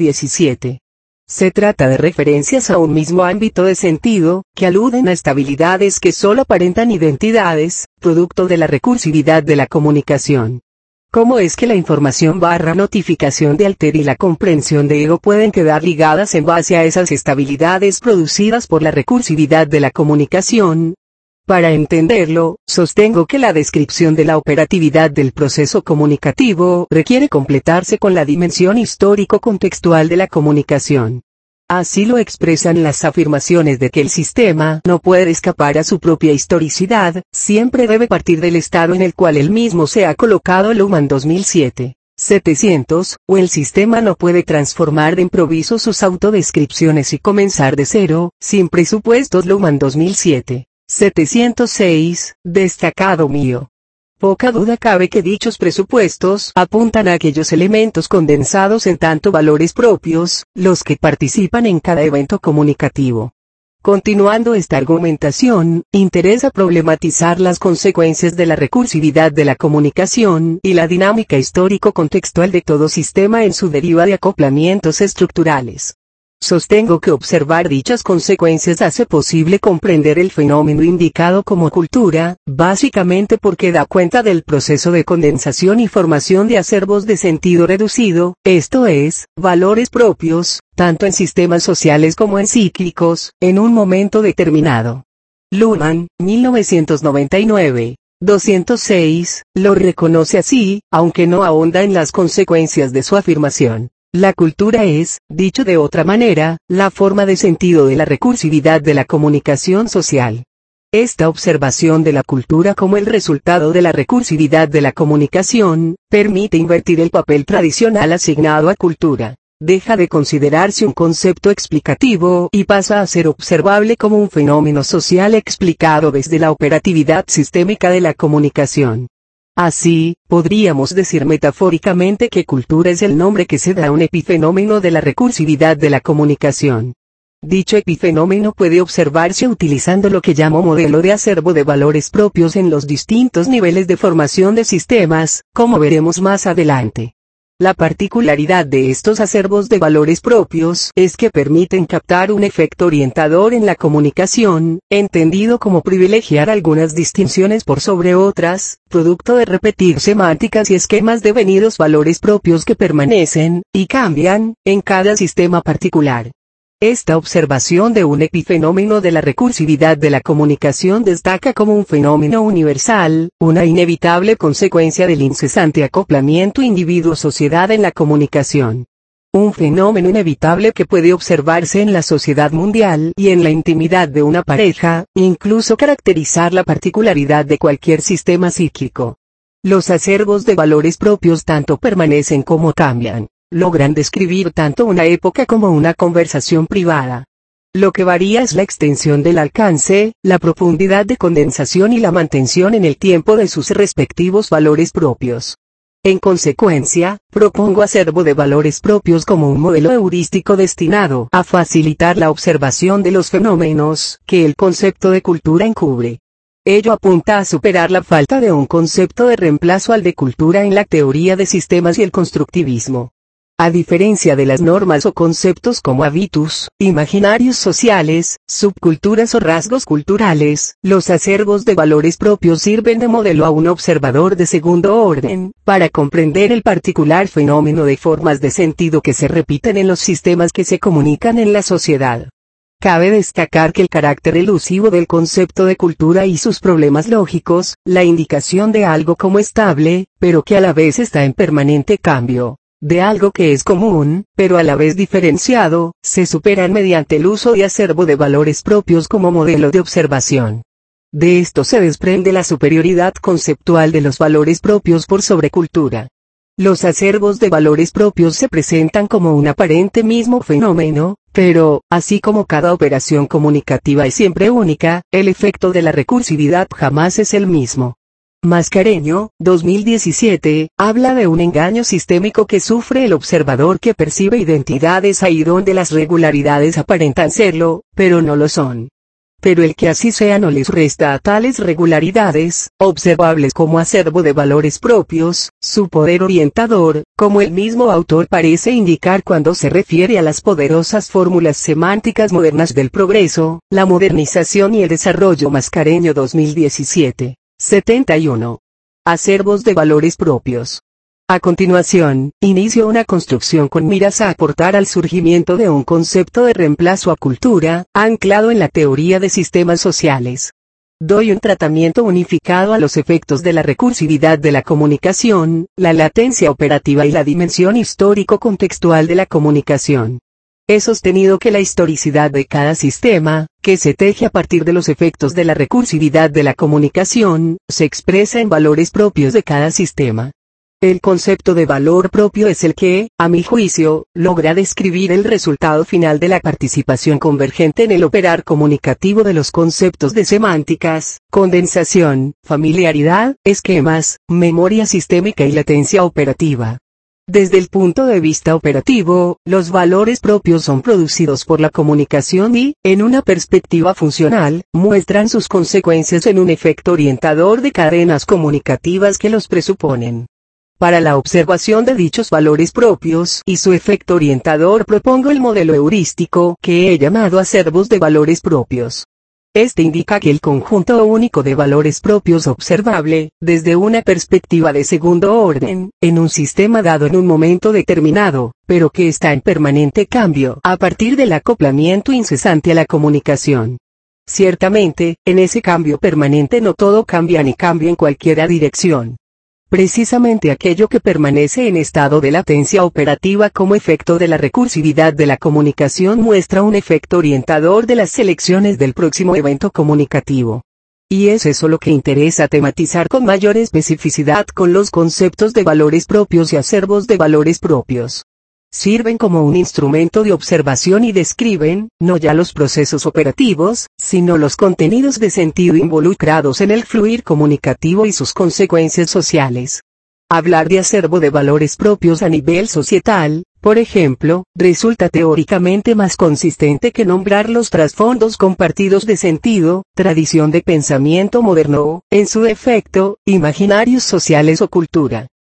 2017. Se trata de referencias a un mismo ámbito de sentido, que aluden a estabilidades que solo aparentan identidades, producto de la recursividad de la comunicación. ¿Cómo es que la información / notificación de alter y la comprensión de ego pueden quedar ligadas en base a esas estabilidades producidas por la recursividad de la comunicación? Para entenderlo, sostengo que la descripción de la operatividad del proceso comunicativo requiere completarse con la dimensión histórico-contextual de la comunicación. Así lo expresan las afirmaciones de que el sistema no puede escapar a su propia historicidad, siempre debe partir del estado en el cual él mismo se ha colocado. Luhmann 2007. 700, o el sistema no puede transformar de improviso sus autodescripciones y comenzar de cero, sin presupuestos. Luhmann 2007. 706, destacado mío. Poca duda cabe que dichos presupuestos apuntan a aquellos elementos condensados en tanto valores propios, los que participan en cada evento comunicativo. Continuando esta argumentación, interesa problematizar las consecuencias de la recursividad de la comunicación y la dinámica histórico-contextual de todo sistema en su deriva de acoplamientos estructurales. Sostengo que observar dichas consecuencias hace posible comprender el fenómeno indicado como cultura, básicamente porque da cuenta del proceso de condensación y formación de acervos de sentido reducido, esto es, valores propios, tanto en sistemas sociales como en cíclicos, en un momento determinado. Luhmann, 1999. 206, lo reconoce así, aunque no ahonda en las consecuencias de su afirmación. La cultura es, dicho de otra manera, la forma de sentido de la recursividad de la comunicación social. Esta observación de la cultura como el resultado de la recursividad de la comunicación, permite invertir el papel tradicional asignado a cultura. Deja de considerarse un concepto explicativo y pasa a ser observable como un fenómeno social explicado desde la operatividad sistémica de la comunicación. Así, podríamos decir metafóricamente que cultura es el nombre que se da a un epifenómeno de la recursividad de la comunicación. Dicho epifenómeno puede observarse utilizando lo que llamo modelo de acervo de valores propios en los distintos niveles de formación de sistemas, como veremos más adelante. La particularidad de estos acervos de valores propios es que permiten captar un efecto orientador en la comunicación, entendido como privilegiar algunas distinciones por sobre otras, producto de repetir semánticas y esquemas devenidos valores propios que permanecen, y cambian, en cada sistema particular. Esta observación de un epifenómeno de la recursividad de la comunicación destaca como un fenómeno universal, una inevitable consecuencia del incesante acoplamiento individuo-sociedad en la comunicación. Un fenómeno inevitable que puede observarse en la sociedad mundial y en la intimidad de una pareja, incluso caracterizar la particularidad de cualquier sistema psíquico. Los acervos de valores propios tanto permanecen como cambian. Logran describir tanto una época como una conversación privada. Lo que varía es la extensión del alcance, la profundidad de condensación y la mantención en el tiempo de sus respectivos valores propios. En consecuencia, propongo acervo de valores propios como un modelo heurístico destinado a facilitar la observación de los fenómenos que el concepto de cultura encubre. Ello apunta a superar la falta de un concepto de reemplazo al de cultura en la teoría de sistemas y el constructivismo. A diferencia de las normas o conceptos como habitus, imaginarios sociales, subculturas o rasgos culturales, los acervos de valores propios sirven de modelo a un observador de segundo orden, para comprender el particular fenómeno de formas de sentido que se repiten en los sistemas que se comunican en la sociedad. Cabe destacar que el carácter elusivo del concepto de cultura y sus problemas lógicos, la indicación de algo como estable, pero que a la vez está en permanente cambio, de algo que es común, pero a la vez diferenciado, se superan mediante el uso de acervo de valores propios como modelo de observación. De esto se desprende la superioridad conceptual de los valores propios por sobre cultura. Los acervos de valores propios se presentan como un aparente mismo fenómeno, pero, así como cada operación comunicativa es siempre única, el efecto de la recursividad jamás es el mismo. Mascareño, 2017, habla de un engaño sistémico que sufre el observador que percibe identidades ahí donde las regularidades aparentan serlo, pero no lo son. Pero el que así sea no les resta a tales regularidades, observables como acervo de valores propios, su poder orientador, como el mismo autor parece indicar cuando se refiere a las poderosas fórmulas semánticas modernas del progreso, la modernización y el desarrollo. Mascareño 2017. 71. Acervos de valores propios. A continuación, inicio una construcción con miras a aportar al surgimiento de un concepto de reemplazo a cultura, anclado en la teoría de sistemas sociales. Doy un tratamiento unificado a los efectos de la recursividad de la comunicación, la latencia operativa y la dimensión histórico-contextual de la comunicación. He sostenido que la historicidad de cada sistema, que se teje a partir de los efectos de la recursividad de la comunicación, se expresa en valores propios de cada sistema. El concepto de valor propio es el que, a mi juicio, logra describir el resultado final de la participación convergente en el operar comunicativo de los conceptos de semánticas, condensación, familiaridad, esquemas, memoria sistémica y latencia operativa. Desde el punto de vista operativo, los valores propios son producidos por la comunicación y, en una perspectiva funcional, muestran sus consecuencias en un efecto orientador de cadenas comunicativas que los presuponen. Para la observación de dichos valores propios y su efecto orientador propongo el modelo heurístico que he llamado acervos de valores propios. Este indica que el conjunto único de valores propios observable, desde una perspectiva de segundo orden, en un sistema dado en un momento determinado, pero que está en permanente cambio a partir del acoplamiento incesante a la comunicación. Ciertamente, en ese cambio permanente no todo cambia ni cambia en cualquiera dirección. Precisamente aquello que permanece en estado de latencia operativa como efecto de la recursividad de la comunicación muestra un efecto orientador de las selecciones del próximo evento comunicativo. Y es eso lo que interesa tematizar con mayor especificidad con los conceptos de valores propios y acervos de valores propios. Sirven como un instrumento de observación y describen, no ya los procesos operativos, sino los contenidos de sentido involucrados en el fluir comunicativo y sus consecuencias sociales. Hablar de acervo de valores propios a nivel societal, por ejemplo, resulta teóricamente más consistente que nombrar los trasfondos compartidos de sentido, tradición de pensamiento moderno o, en su defecto, imaginarios sociales o cultura.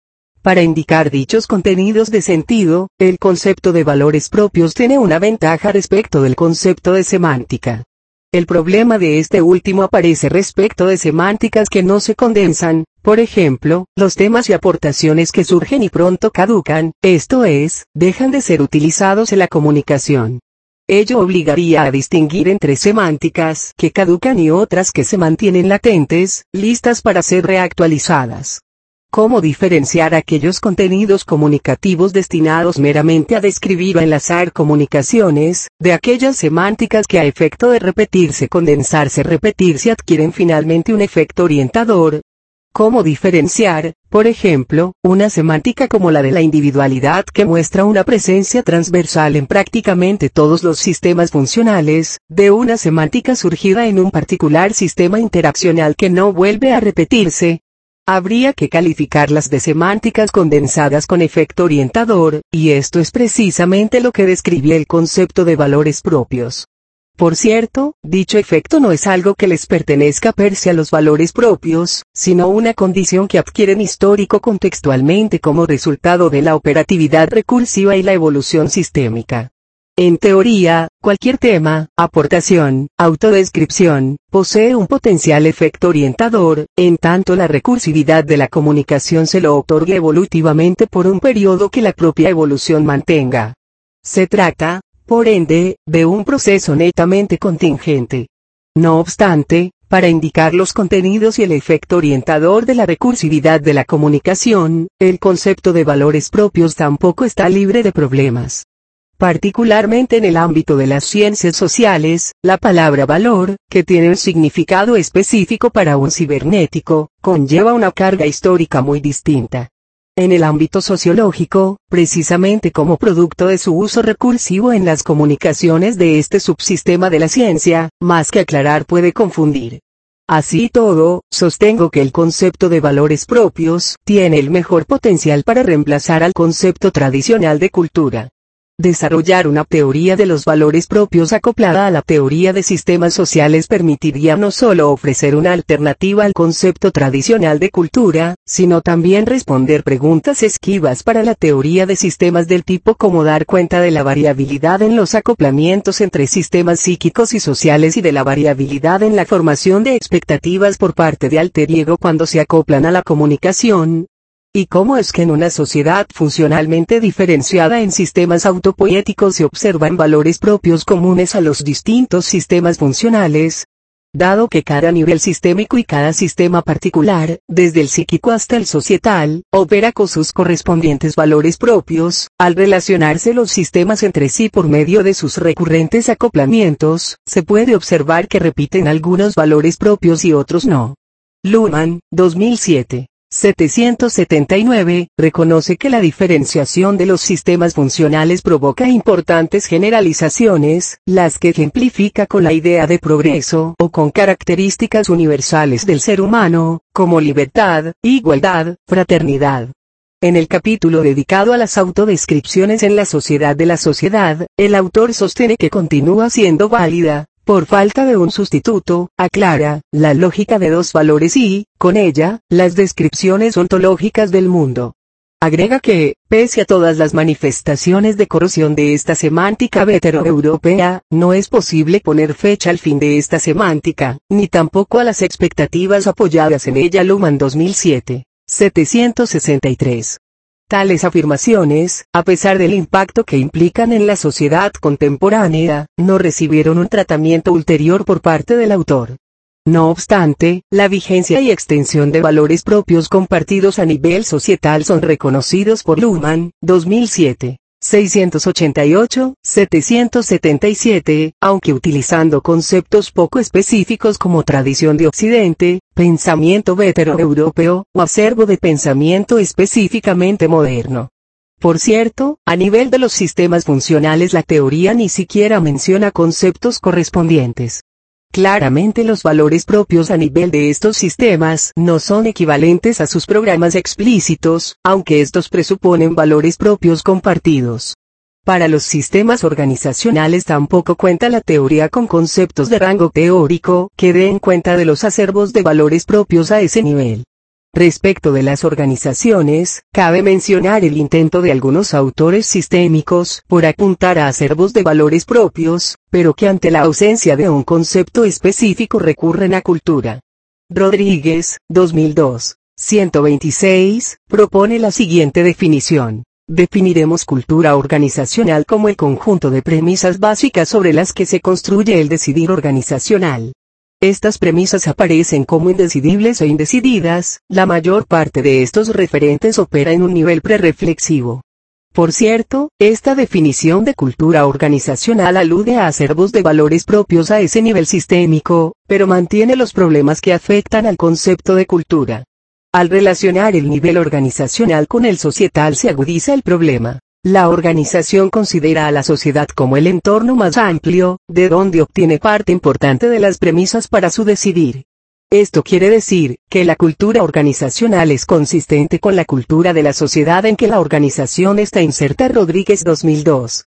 Para indicar dichos contenidos de sentido, el concepto de valores propios tiene una ventaja respecto del concepto de semántica. El problema de este último aparece respecto de semánticas que no se condensan, por ejemplo, los temas y aportaciones que surgen y pronto caducan, esto es, dejan de ser utilizados en la comunicación. Ello obligaría a distinguir entre semánticas que caducan y otras que se mantienen latentes, listas para ser reactualizadas. ¿Cómo diferenciar aquellos contenidos comunicativos destinados meramente a describir o enlazar comunicaciones, de aquellas semánticas que a efecto de repetirse, condensarse, repetirse adquieren finalmente un efecto orientador? ¿Cómo diferenciar, por ejemplo, una semántica como la de la individualidad que muestra una presencia transversal en prácticamente todos los sistemas funcionales, de una semántica surgida en un particular sistema interaccional que no vuelve a repetirse? Habría que calificarlas de semánticas condensadas con efecto orientador, y esto es precisamente lo que describe el concepto de valores propios. Por cierto, dicho efecto no es algo que les pertenezca per se a los valores propios, sino una condición que adquieren histórico-contextualmente como resultado de la operatividad recursiva y la evolución sistémica. En teoría, cualquier tema, aportación, autodescripción, posee un potencial efecto orientador, en tanto la recursividad de la comunicación se lo otorgue evolutivamente por un periodo que la propia evolución mantenga. Se trata, por ende, de un proceso netamente contingente. No obstante, para indicar los contenidos y el efecto orientador de la recursividad de la comunicación, el concepto de valores propios tampoco está libre de problemas. Particularmente en el ámbito de las ciencias sociales, la palabra valor, que tiene un significado específico para un cibernético, conlleva una carga histórica muy distinta. En el ámbito sociológico, precisamente como producto de su uso recursivo en las comunicaciones de este subsistema de la ciencia, más que aclarar puede confundir. Así todo, sostengo que el concepto de valores propios tiene el mejor potencial para reemplazar al concepto tradicional de cultura. Desarrollar una teoría de los valores propios acoplada a la teoría de sistemas sociales permitiría no solo ofrecer una alternativa al concepto tradicional de cultura, sino también responder preguntas esquivas para la teoría de sistemas del tipo como dar cuenta de la variabilidad en los acoplamientos entre sistemas psíquicos y sociales y de la variabilidad en la formación de expectativas por parte de alter ego cuando se acoplan a la comunicación. ¿Y cómo es que en una sociedad funcionalmente diferenciada en sistemas autopoéticos se observan valores propios comunes a los distintos sistemas funcionales? Dado que cada nivel sistémico y cada sistema particular, desde el psíquico hasta el societal, opera con sus correspondientes valores propios, al relacionarse los sistemas entre sí por medio de sus recurrentes acoplamientos, se puede observar que repiten algunos valores propios y otros no. Luhmann, 2007. 779, reconoce que la diferenciación de los sistemas funcionales provoca importantes generalizaciones, las que ejemplifica con la idea de progreso o con características universales del ser humano, como libertad, igualdad, fraternidad. En el capítulo dedicado a las autodescripciones en la sociedad de la sociedad, el autor sostiene que continúa siendo válida, por falta de un sustituto, aclara, la lógica de dos valores y, con ella, las descripciones ontológicas del mundo. Agrega que, pese a todas las manifestaciones de corrosión de esta semántica vetero-europea, no es posible poner fecha al fin de esta semántica, ni tampoco a las expectativas apoyadas en ella. Luhmann 2007, 763. Tales afirmaciones, a pesar del impacto que implican en la sociedad contemporánea, no recibieron un tratamiento ulterior por parte del autor. No obstante, la vigencia y extensión de valores propios compartidos a nivel societal son reconocidos por Luhmann, 2007. 688, 777, aunque utilizando conceptos poco específicos como tradición de Occidente, pensamiento vetero-europeo, o acervo de pensamiento específicamente moderno. Por cierto, a nivel de los sistemas funcionales la teoría ni siquiera menciona conceptos correspondientes. Claramente los valores propios a nivel de estos sistemas no son equivalentes a sus programas explícitos, aunque estos presuponen valores propios compartidos. Para los sistemas organizacionales tampoco cuenta la teoría con conceptos de rango teórico que den cuenta de los acervos de valores propios a ese nivel. Respecto de las organizaciones, cabe mencionar el intento de algunos autores sistémicos por apuntar a acervos de valores propios, pero que ante la ausencia de un concepto específico recurren a cultura. Rodríguez, 2002, 126, propone la siguiente definición. Definiremos cultura organizacional como el conjunto de premisas básicas sobre las que se construye el decidir organizacional. Estas premisas aparecen como indecidibles e indecididas, la mayor parte de estos referentes opera en un nivel prereflexivo. Por cierto, esta definición de cultura organizacional alude a acervos de valores propios a ese nivel sistémico, pero mantiene los problemas que afectan al concepto de cultura. Al relacionar el nivel organizacional con el societal se agudiza el problema. La organización considera a la sociedad como el entorno más amplio, de donde obtiene parte importante de las premisas para su decidir. Esto quiere decir, que la cultura organizacional es consistente con la cultura de la sociedad en que la organización está inserta. Rodríguez 2002,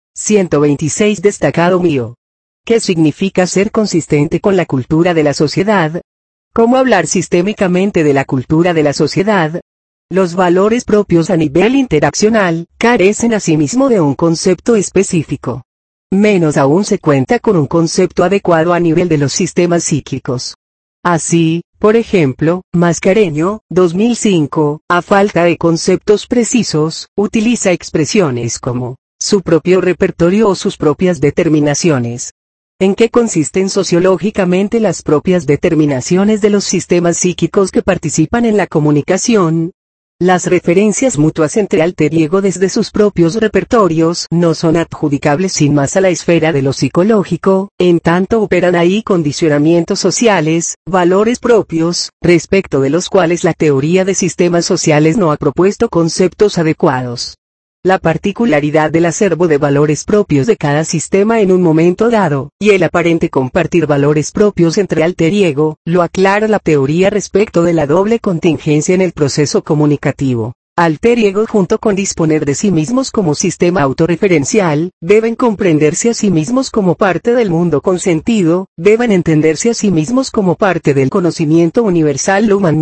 126 destacado mío. ¿Qué significa ser consistente con la cultura de la sociedad? ¿Cómo hablar sistémicamente de la cultura de la sociedad? Los valores propios a nivel interaccional, carecen asimismo de un concepto específico. Menos aún se cuenta con un concepto adecuado a nivel de los sistemas psíquicos. Así, por ejemplo, Mascareño, 2005, a falta de conceptos precisos, utiliza expresiones como, su propio repertorio o sus propias determinaciones. ¿En qué consisten sociológicamente las propias determinaciones de los sistemas psíquicos que participan en la comunicación? Las referencias mutuas entre alter y ego desde sus propios repertorios no son adjudicables sin más a la esfera de lo psicológico, en tanto operan ahí condicionamientos sociales, valores propios, respecto de los cuales la teoría de sistemas sociales no ha propuesto conceptos adecuados. La particularidad del acervo de valores propios de cada sistema en un momento dado, y el aparente compartir valores propios entre alter y ego, lo aclara la teoría respecto de la doble contingencia en el proceso comunicativo. Alter y ego junto con disponer de sí mismos como sistema autorreferencial, deben comprenderse a sí mismos como parte del mundo consentido, deben entenderse a sí mismos como parte del conocimiento universal. Luhmann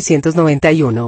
1991,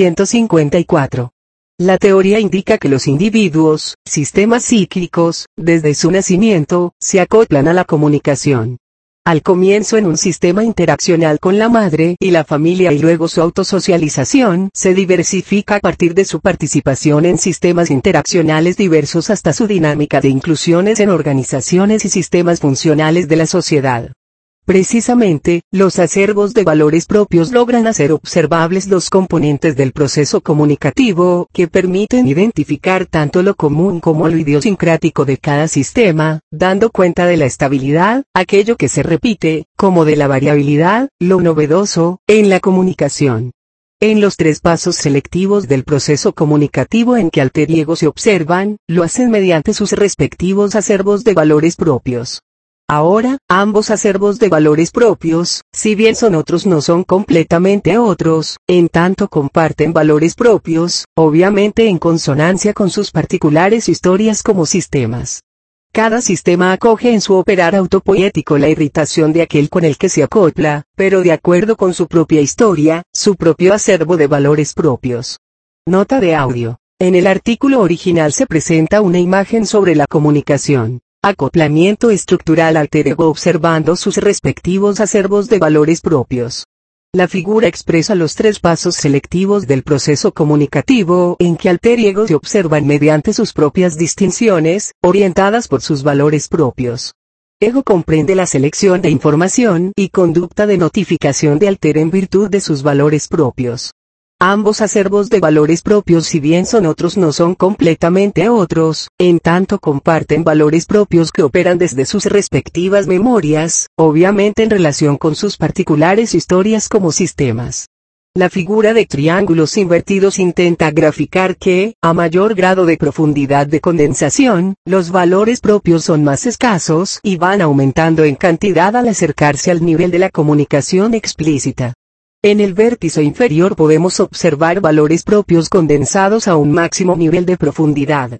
154. La teoría indica que los individuos, sistemas psíquicos, desde su nacimiento, se acoplan a la comunicación. Al comienzo en un sistema interaccional con la madre y la familia y luego su autosocialización se diversifica a partir de su participación en sistemas interaccionales diversos hasta su dinámica de inclusiones en organizaciones y sistemas funcionales de la sociedad. Precisamente, los acervos de valores propios logran hacer observables los componentes del proceso comunicativo, que permiten identificar tanto lo común como lo idiosincrático de cada sistema, dando cuenta de la estabilidad, aquello que se repite, como de la variabilidad, lo novedoso, en la comunicación. En los tres pasos selectivos del proceso comunicativo en que alter y ego se observan, lo hacen mediante sus respectivos acervos de valores propios. Ahora, ambos acervos de valores propios, si bien son otros no son completamente otros, en tanto comparten valores propios, obviamente en consonancia con sus particulares historias como sistemas. Cada sistema acoge en su operar autopoético la irritación de aquel con el que se acopla, pero de acuerdo con su propia historia, su propio acervo de valores propios. Nota de audio. En el artículo original se presenta una imagen sobre la comunicación. Acoplamiento estructural alter ego observando sus respectivos acervos de valores propios. La figura expresa los tres pasos selectivos del proceso comunicativo en que alter y ego se observan mediante sus propias distinciones, orientadas por sus valores propios. Ego comprende la selección de información y conducta de notificación de alter en virtud de sus valores propios. Ambos acervos de valores propios si bien son otros no son completamente otros, en tanto comparten valores propios que operan desde sus respectivas memorias, obviamente en relación con sus particulares historias como sistemas. La figura de triángulos invertidos intenta graficar que, a mayor grado de profundidad de condensación, los valores propios son más escasos y van aumentando en cantidad al acercarse al nivel de la comunicación explícita. En el vértice inferior podemos observar valores propios condensados a un máximo nivel de profundidad.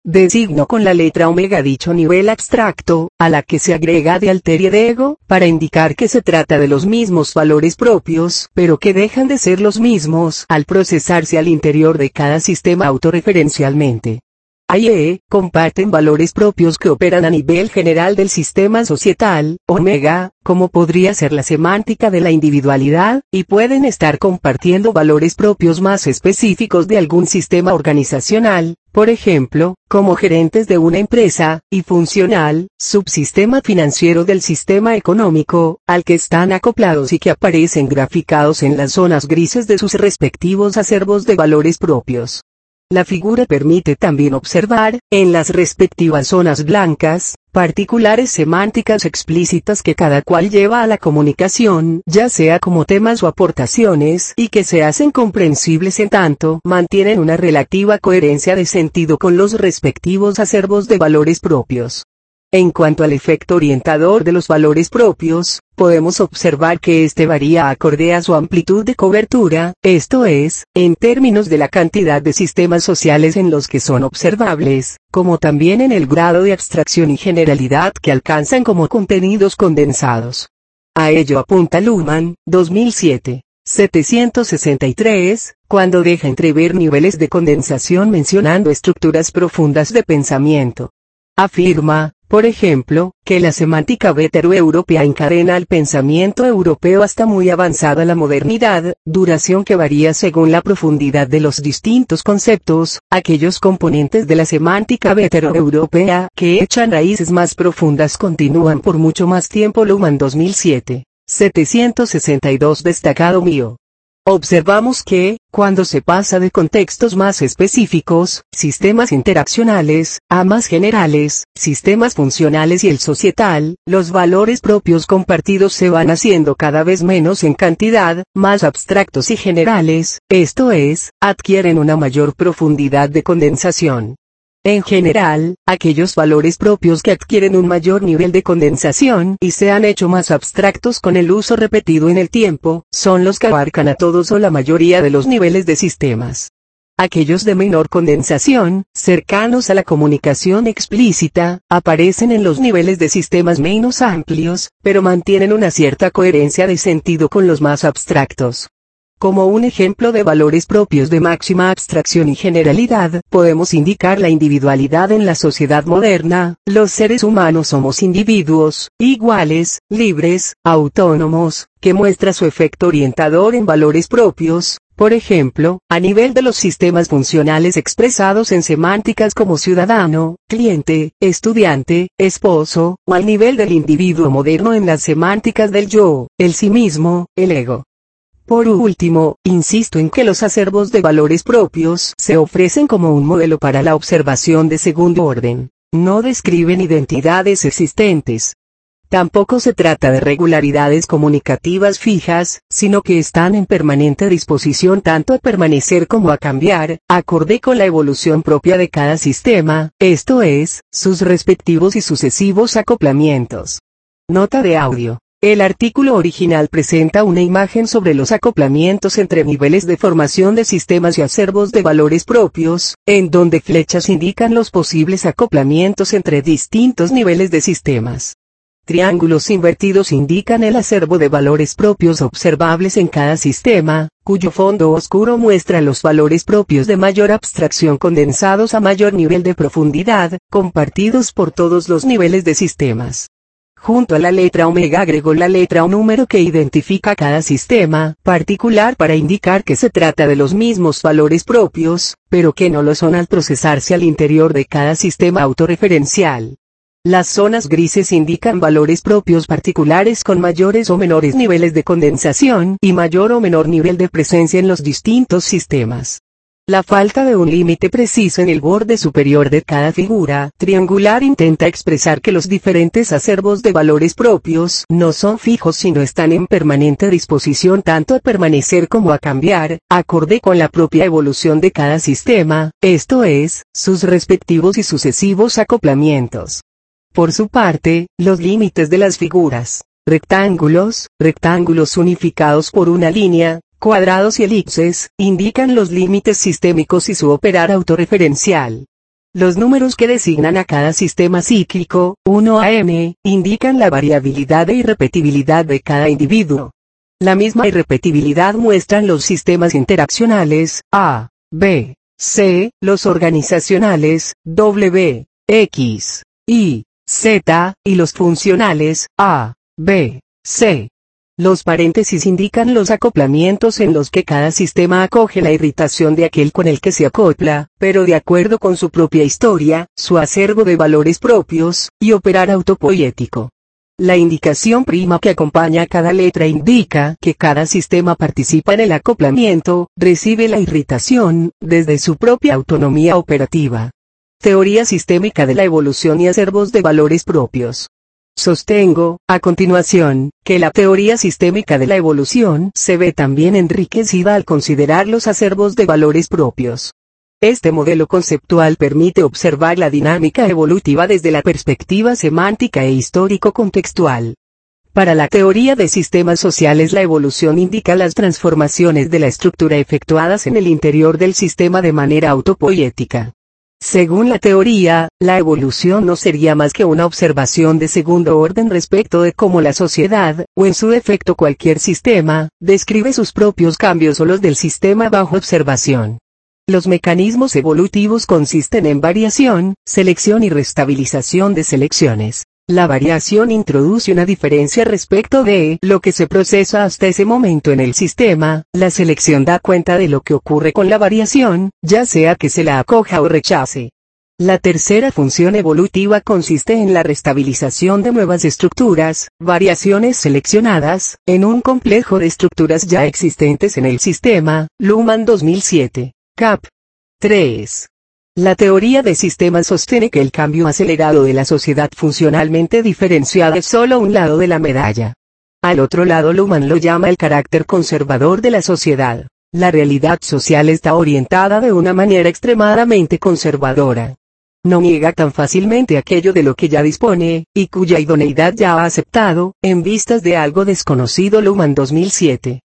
Designo con la letra omega dicho nivel abstracto, a la que se agrega de alter ego, para indicar que se trata de los mismos valores propios, pero que dejan de ser los mismos al procesarse al interior de cada sistema autorreferencialmente. A y E comparten valores propios que operan a nivel general del sistema societal, omega, como podría ser la semántica de la individualidad, y pueden estar compartiendo valores propios más específicos de algún sistema organizacional, por ejemplo, como gerentes de una empresa, y funcional, subsistema financiero del sistema económico, al que están acoplados y que aparecen graficados en las zonas grises de sus respectivos acervos de valores propios. La figura permite también observar, en las respectivas zonas blancas, particulares semánticas explícitas que cada cual lleva a la comunicación, ya sea como temas o aportaciones, y que se hacen comprensibles en tanto mantienen una relativa coherencia de sentido con los respectivos acervos de valores propios. En cuanto al efecto orientador de los valores propios, podemos observar que este varía acorde a su amplitud de cobertura, esto es, en términos de la cantidad de sistemas sociales en los que son observables, como también en el grado de abstracción y generalidad que alcanzan como contenidos condensados. A ello apunta Luhmann, 2007. 763, cuando deja entrever niveles de condensación mencionando estructuras profundas de pensamiento. Afirma, por ejemplo, que la semántica vetero-europea encadena al pensamiento europeo hasta muy avanzada la modernidad, duración que varía según la profundidad de los distintos conceptos. Aquellos componentes de la semántica vetero-europea que echan raíces más profundas continúan por mucho más tiempo. Luhmann 2007. 762 destacado mío. Observamos que, cuando se pasa de contextos más específicos, sistemas interaccionales, a más generales, sistemas funcionales y el societal, los valores propios compartidos se van haciendo cada vez menos en cantidad, más abstractos y generales, esto es, adquieren una mayor profundidad de condensación. En general, aquellos valores propios que adquieren un mayor nivel de condensación y se han hecho más abstractos con el uso repetido en el tiempo, son los que abarcan a todos o la mayoría de los niveles de sistemas. Aquellos de menor condensación, cercanos a la comunicación explícita, aparecen en los niveles de sistemas menos amplios, pero mantienen una cierta coherencia de sentido con los más abstractos. Como un ejemplo de valores propios de máxima abstracción y generalidad, podemos indicar la individualidad en la sociedad moderna. Los seres humanos somos individuos, iguales, libres, autónomos, que muestra su efecto orientador en valores propios, por ejemplo, a nivel de los sistemas funcionales expresados en semánticas como ciudadano, cliente, estudiante, esposo, o al nivel del individuo moderno en las semánticas del yo, el sí mismo, el ego. Por último, insisto en que los acervos de valores propios se ofrecen como un modelo para la observación de segundo orden. No describen identidades existentes. Tampoco se trata de regularidades comunicativas fijas, sino que están en permanente disposición tanto a permanecer como a cambiar, acorde con la evolución propia de cada sistema, esto es, sus respectivos y sucesivos acoplamientos. Nota de audio. El artículo original presenta una imagen sobre los acoplamientos entre niveles de formación de sistemas y acervos de valores propios, en donde flechas indican los posibles acoplamientos entre distintos niveles de sistemas. Triángulos invertidos indican el acervo de valores propios observables en cada sistema, cuyo fondo oscuro muestra los valores propios de mayor abstracción condensados a mayor nivel de profundidad, compartidos por todos los niveles de sistemas. Junto a la letra omega agregó la letra o número que identifica cada sistema particular para indicar que se trata de los mismos valores propios, pero que no lo son al procesarse al interior de cada sistema autorreferencial. Las zonas grises indican valores propios particulares con mayores o menores niveles de condensación y mayor o menor nivel de presencia en los distintos sistemas. La falta de un límite preciso en el borde superior de cada figura triangular intenta expresar que los diferentes acervos de valores propios no son fijos sino están en permanente disposición tanto a permanecer como a cambiar, acorde con la propia evolución de cada sistema, esto es, sus respectivos y sucesivos acoplamientos. Por su parte, los límites de las figuras, rectángulos unificados por una línea, cuadrados y elipses, indican los límites sistémicos y su operar autorreferencial. Los números que designan a cada sistema psíquico, 1 a n, indican la variabilidad e irrepetibilidad de cada individuo. La misma irrepetibilidad muestran los sistemas interaccionales, A, B, C, los organizacionales, W, X, Y, Z, y los funcionales, A, B, C. Los paréntesis indican los acoplamientos en los que cada sistema acoge la irritación de aquel con el que se acopla, pero de acuerdo con su propia historia, su acervo de valores propios, y operar autopoético. La indicación prima que acompaña a cada letra indica que cada sistema participa en el acoplamiento, recibe la irritación, desde su propia autonomía operativa. Teoría sistémica de la evolución y acervos de valores propios. Sostengo, a continuación, que la teoría sistémica de la evolución se ve también enriquecida al considerar los acervos de valores propios. Este modelo conceptual permite observar la dinámica evolutiva desde la perspectiva semántica e histórico-contextual. Para la teoría de sistemas sociales, la evolución indica las transformaciones de la estructura efectuadas en el interior del sistema de manera autopoética. Según la teoría, la evolución no sería más que una observación de segundo orden respecto de cómo la sociedad, o en su defecto cualquier sistema, describe sus propios cambios o los del sistema bajo observación. Los mecanismos evolutivos consisten en variación, selección y restabilización de selecciones. La variación introduce una diferencia respecto de lo que se procesa hasta ese momento en el sistema, la selección da cuenta de lo que ocurre con la variación, ya sea que se la acoja o rechace. La tercera función evolutiva consiste en la restabilización de nuevas estructuras, variaciones seleccionadas, en un complejo de estructuras ya existentes en el sistema, Luhmann 2007, cap. 3. La teoría de sistemas sostiene que el cambio acelerado de la sociedad funcionalmente diferenciada es solo un lado de la medalla. Al otro lado Luhmann lo llama el carácter conservador de la sociedad. La realidad social está orientada de una manera extremadamente conservadora. No niega tan fácilmente aquello de lo que ya dispone, y cuya idoneidad ya ha aceptado, en vistas de algo desconocido. Luhmann 2007,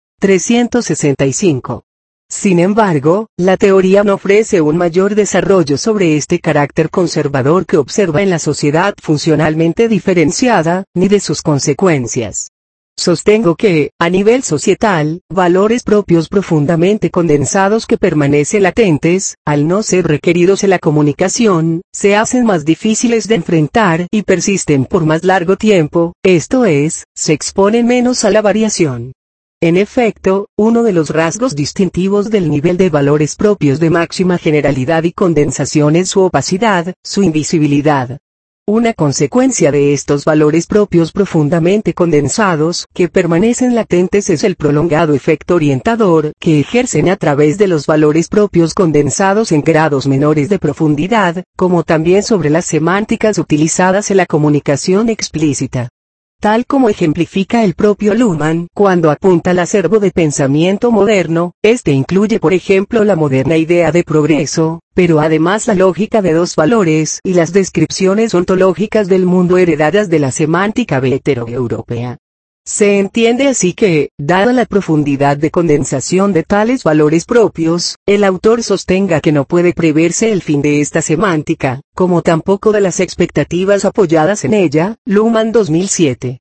365. Sin embargo, la teoría no ofrece un mayor desarrollo sobre este carácter conservador que observa en la sociedad funcionalmente diferenciada, ni de sus consecuencias. Sostengo que, a nivel societal, valores propios profundamente condensados que permanecen latentes, al no ser requeridos en la comunicación, se hacen más difíciles de enfrentar y persisten por más largo tiempo, esto es, se exponen menos a la variación. En efecto, uno de los rasgos distintivos del nivel de valores propios de máxima generalidad y condensación es su opacidad, su invisibilidad. Una consecuencia de estos valores propios profundamente condensados, que permanecen latentes, es el prolongado efecto orientador que ejercen a través de los valores propios condensados en grados menores de profundidad, como también sobre las semánticas utilizadas en la comunicación explícita. Tal como ejemplifica el propio Luhmann cuando apunta al acervo de pensamiento moderno, este incluye por ejemplo la moderna idea de progreso, pero además la lógica de dos valores y las descripciones ontológicas del mundo heredadas de la semántica vetero-europea. Se entiende así que, dada la profundidad de condensación de tales valores propios, el autor sostenga que no puede preverse el fin de esta semántica, como tampoco de las expectativas apoyadas en ella. Luhmann 2007,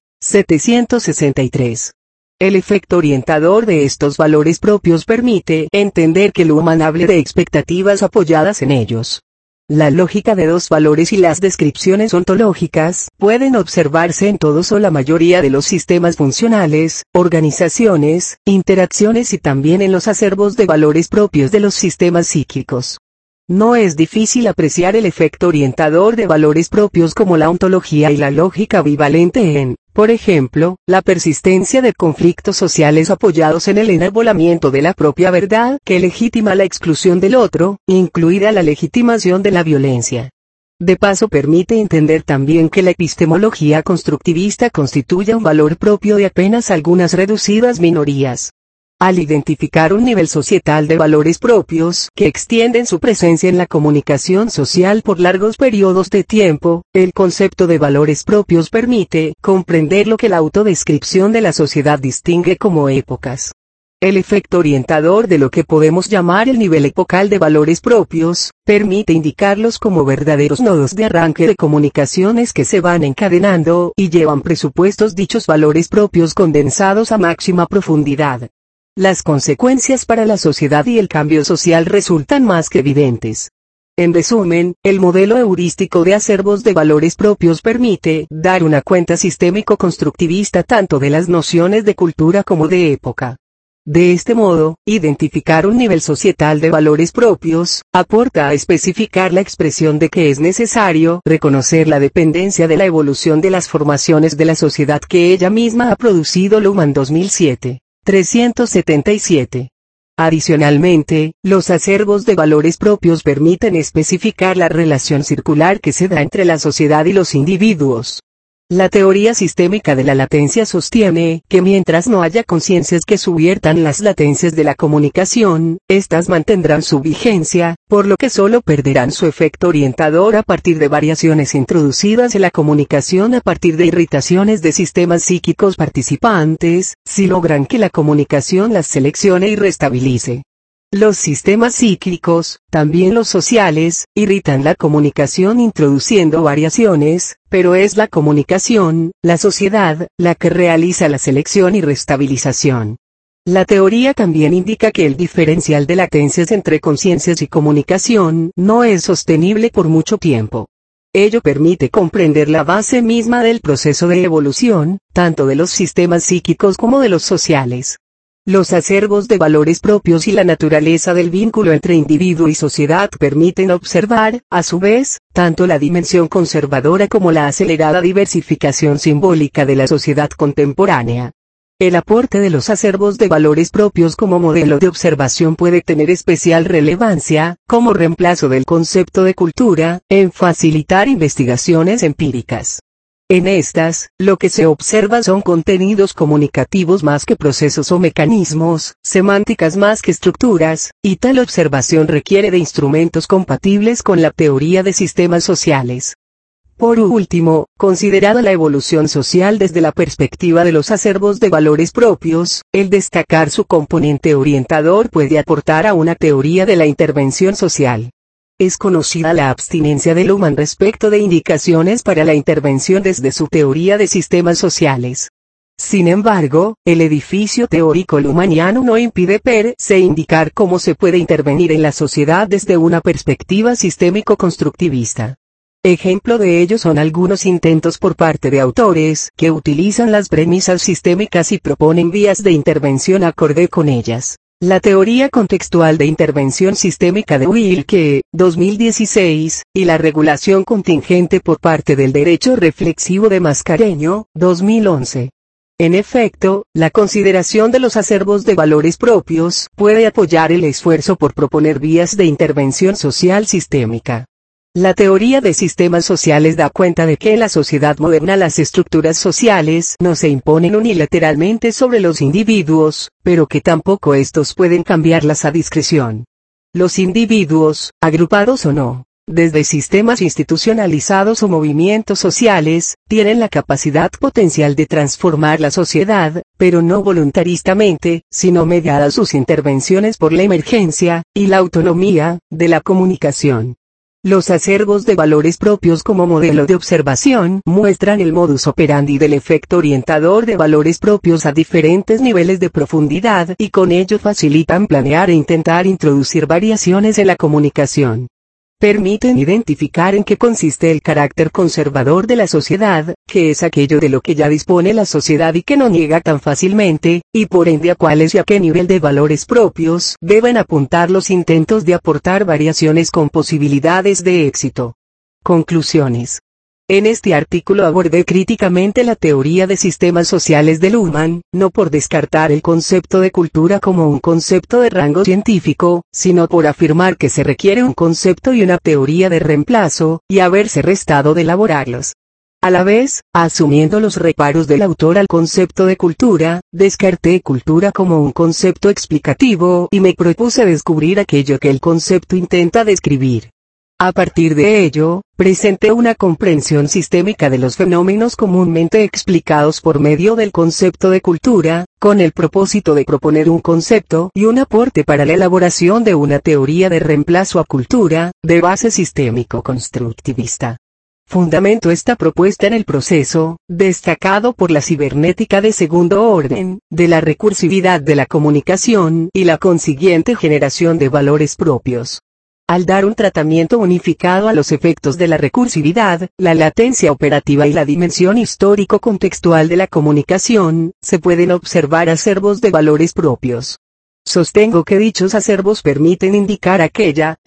763. El efecto orientador de estos valores propios permite entender que Luhmann hable de expectativas apoyadas en ellos. La lógica de dos valores y las descripciones ontológicas pueden observarse en todos o la mayoría de los sistemas funcionales, organizaciones, interacciones y también en los acervos de valores propios de los sistemas psíquicos. No es difícil apreciar el efecto orientador de valores propios como la ontología y la lógica bivalente en, por ejemplo, la persistencia de conflictos sociales apoyados en el enarbolamiento de la propia verdad que legitima la exclusión del otro, incluida la legitimación de la violencia. De paso permite entender también que la epistemología constructivista constituye un valor propio de apenas algunas reducidas minorías. Al identificar un nivel societal de valores propios que extienden su presencia en la comunicación social por largos periodos de tiempo, el concepto de valores propios permite comprender lo que la autodescripción de la sociedad distingue como épocas. El efecto orientador de lo que podemos llamar el nivel epocal de valores propios, permite indicarlos como verdaderos nodos de arranque de comunicaciones que se van encadenando y llevan presupuestos dichos valores propios condensados a máxima profundidad. Las consecuencias para la sociedad y el cambio social resultan más que evidentes. En resumen, el modelo heurístico de acervos de valores propios permite dar una cuenta sistémico-constructivista tanto de las nociones de cultura como de época. De este modo, identificar un nivel societal de valores propios, aporta a especificar la expresión de que es necesario reconocer la dependencia de la evolución de las formaciones de la sociedad que ella misma ha producido. Luhmann 2007, 377. Adicionalmente, los acervos de valores propios permiten especificar la relación circular que se da entre la sociedad y los individuos. La teoría sistémica de la latencia sostiene que mientras no haya conciencias que subviertan las latencias de la comunicación, éstas mantendrán su vigencia, por lo que solo perderán su efecto orientador a partir de variaciones introducidas en la comunicación a partir de irritaciones de sistemas psíquicos participantes, si logran que la comunicación las seleccione y restabilice. Los sistemas psíquicos, también los sociales, irritan la comunicación introduciendo variaciones, pero es la comunicación, la sociedad, la que realiza la selección y restabilización. La teoría también indica que el diferencial de latencias entre conciencias y comunicación no es sostenible por mucho tiempo. Ello permite comprender la base misma del proceso de evolución, tanto de los sistemas psíquicos como de los sociales. Los acervos de valores propios y la naturaleza del vínculo entre individuo y sociedad permiten observar, a su vez, tanto la dimensión conservadora como la acelerada diversificación simbólica de la sociedad contemporánea. El aporte de los acervos de valores propios como modelo de observación puede tener especial relevancia, como reemplazo del concepto de cultura, en facilitar investigaciones empíricas. En estas, lo que se observa son contenidos comunicativos más que procesos o mecanismos, semánticas más que estructuras, y tal observación requiere de instrumentos compatibles con la teoría de sistemas sociales. Por último, considerada la evolución social desde la perspectiva de los acervos de valores propios, el destacar su componente orientador puede aportar a una teoría de la intervención social. Es conocida la abstinencia de Luhmann respecto de indicaciones para la intervención desde su teoría de sistemas sociales. Sin embargo, el edificio teórico luhmanniano no impide per se indicar cómo se puede intervenir en la sociedad desde una perspectiva sistémico-constructivista. Ejemplo de ello son algunos intentos por parte de autores que utilizan las premisas sistémicas y proponen vías de intervención acorde con ellas. La teoría contextual de intervención sistémica de Wilke, 2016, y la regulación contingente por parte del derecho reflexivo de Mascareño, 2011. En efecto, la consideración de los acervos de valores propios puede apoyar el esfuerzo por proponer vías de intervención social sistémica. La teoría de sistemas sociales da cuenta de que en la sociedad moderna las estructuras sociales no se imponen unilateralmente sobre los individuos, pero que tampoco estos pueden cambiarlas a discreción. Los individuos, agrupados o no, desde sistemas institucionalizados o movimientos sociales, tienen la capacidad potencial de transformar la sociedad, pero no voluntaristamente, sino mediadas sus intervenciones por la emergencia y la autonomía de la comunicación. Los acervos de valores propios como modelo de observación muestran el modus operandi del efecto orientador de valores propios a diferentes niveles de profundidad y con ello facilitan planear e intentar introducir variaciones en la comunicación. Permiten identificar en qué consiste el carácter conservador de la sociedad, que es aquello de lo que ya dispone la sociedad y que no niega tan fácilmente, y por ende a cuáles y a qué nivel de valores propios deben apuntar los intentos de aportar variaciones con posibilidades de éxito. Conclusiones. En este artículo abordé críticamente la teoría de sistemas sociales de Luhmann, no por descartar el concepto de cultura como un concepto de rango científico, sino por afirmar que se requiere un concepto y una teoría de reemplazo, y haberse restado de elaborarlos. A la vez, asumiendo los reparos del autor al concepto de cultura, descarté cultura como un concepto explicativo y me propuse descubrir aquello que el concepto intenta describir. A partir de ello, presente una comprensión sistémica de los fenómenos comúnmente explicados por medio del concepto de cultura, con el propósito de proponer un concepto y un aporte para la elaboración de una teoría de reemplazo a cultura, de base sistémico-constructivista. Fundamento esta propuesta en el proceso, destacado por la cibernética de segundo orden, de la recursividad de la comunicación y la consiguiente generación de valores propios. Al dar un tratamiento unificado a los efectos de la recursividad, la latencia operativa y la dimensión histórico-contextual de la comunicación, se pueden observar acervos de valores propios. Sostengo que dichos acervos permiten indicar aquella,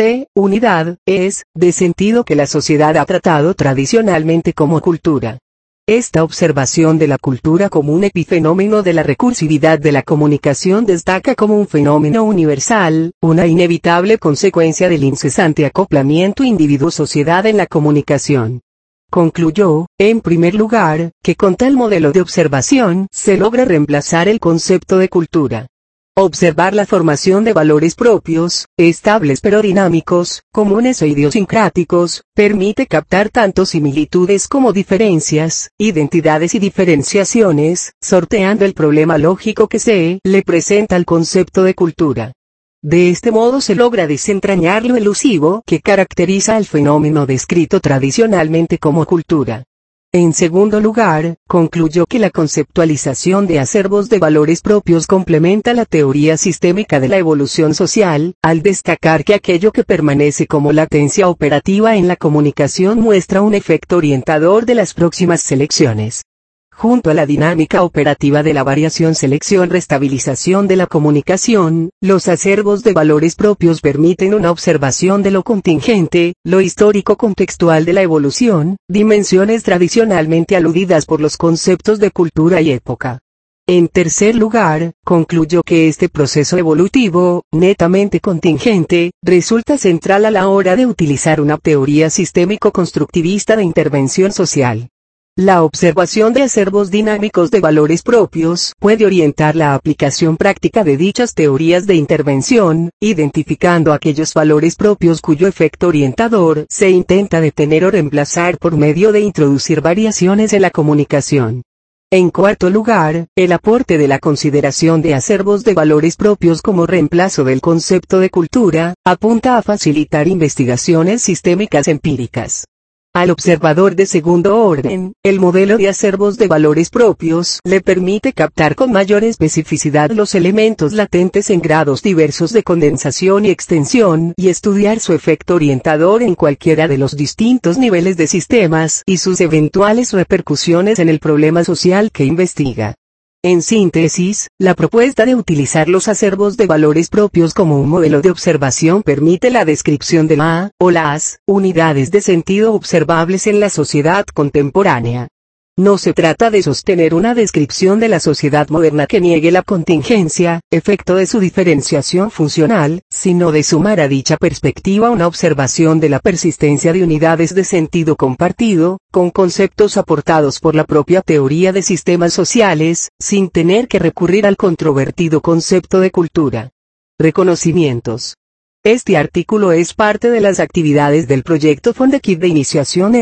unidad, de sentido que la sociedad ha tratado tradicionalmente como cultura. Esta observación de la cultura como un epifenómeno de la recursividad de la comunicación destaca como un fenómeno universal, una inevitable consecuencia del incesante acoplamiento individuo-sociedad en la comunicación. Concluyó, en primer lugar, que con tal modelo de observación se logra reemplazar el concepto de cultura. Observar la formación de valores propios, estables pero dinámicos, comunes o idiosincráticos, permite captar tanto similitudes como diferencias, identidades y diferenciaciones, sorteando el problema lógico que se le presenta al concepto de cultura. De este modo se logra desentrañar lo elusivo que caracteriza al fenómeno descrito tradicionalmente como cultura. En segundo lugar, concluyó que la conceptualización de acervos de valores propios complementa la teoría sistémica de la evolución social, al destacar que aquello que permanece como latencia operativa en la comunicación muestra un efecto orientador de las próximas selecciones. Junto a la dinámica operativa de la variación selección-restabilización de la comunicación, los acervos de valores propios permiten una observación de lo contingente, lo histórico-contextual de la evolución, dimensiones tradicionalmente aludidas por los conceptos de cultura y época. En tercer lugar, concluyó que este proceso evolutivo, netamente contingente, resulta central a la hora de utilizar una teoría sistémico-constructivista de intervención social. La observación de acervos dinámicos de valores propios puede orientar la aplicación práctica de dichas teorías de intervención, identificando aquellos valores propios cuyo efecto orientador se intenta detener o reemplazar por medio de introducir variaciones en la comunicación. En cuarto lugar, el aporte de la consideración de acervos de valores propios como reemplazo del concepto de cultura, apunta a facilitar investigaciones sistémicas empíricas. Al observador de segundo orden, el modelo de acervos de valores propios le permite captar con mayor especificidad los elementos latentes en grados diversos de condensación y extensión y estudiar su efecto orientador en cualquiera de los distintos niveles de sistemas y sus eventuales repercusiones en el problema social que investiga. En síntesis, la propuesta de utilizar los acervos de valores propios como un modelo de observación permite la descripción de la, o las, unidades de sentido observables en la sociedad contemporánea. No se trata de sostener una descripción de la sociedad moderna que niegue la contingencia, efecto de su diferenciación funcional, sino de sumar a dicha perspectiva una observación de la persistencia de unidades de sentido compartido, con conceptos aportados por la propia teoría de sistemas sociales, sin tener que recurrir al controvertido concepto de cultura. Reconocimientos. Este artículo es parte de las actividades del proyecto Fondekit de iniciación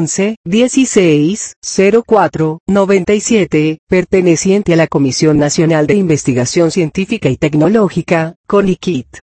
M11-16-04-97, perteneciente a la Comisión Nacional de Investigación Científica y Tecnológica, CONICIT.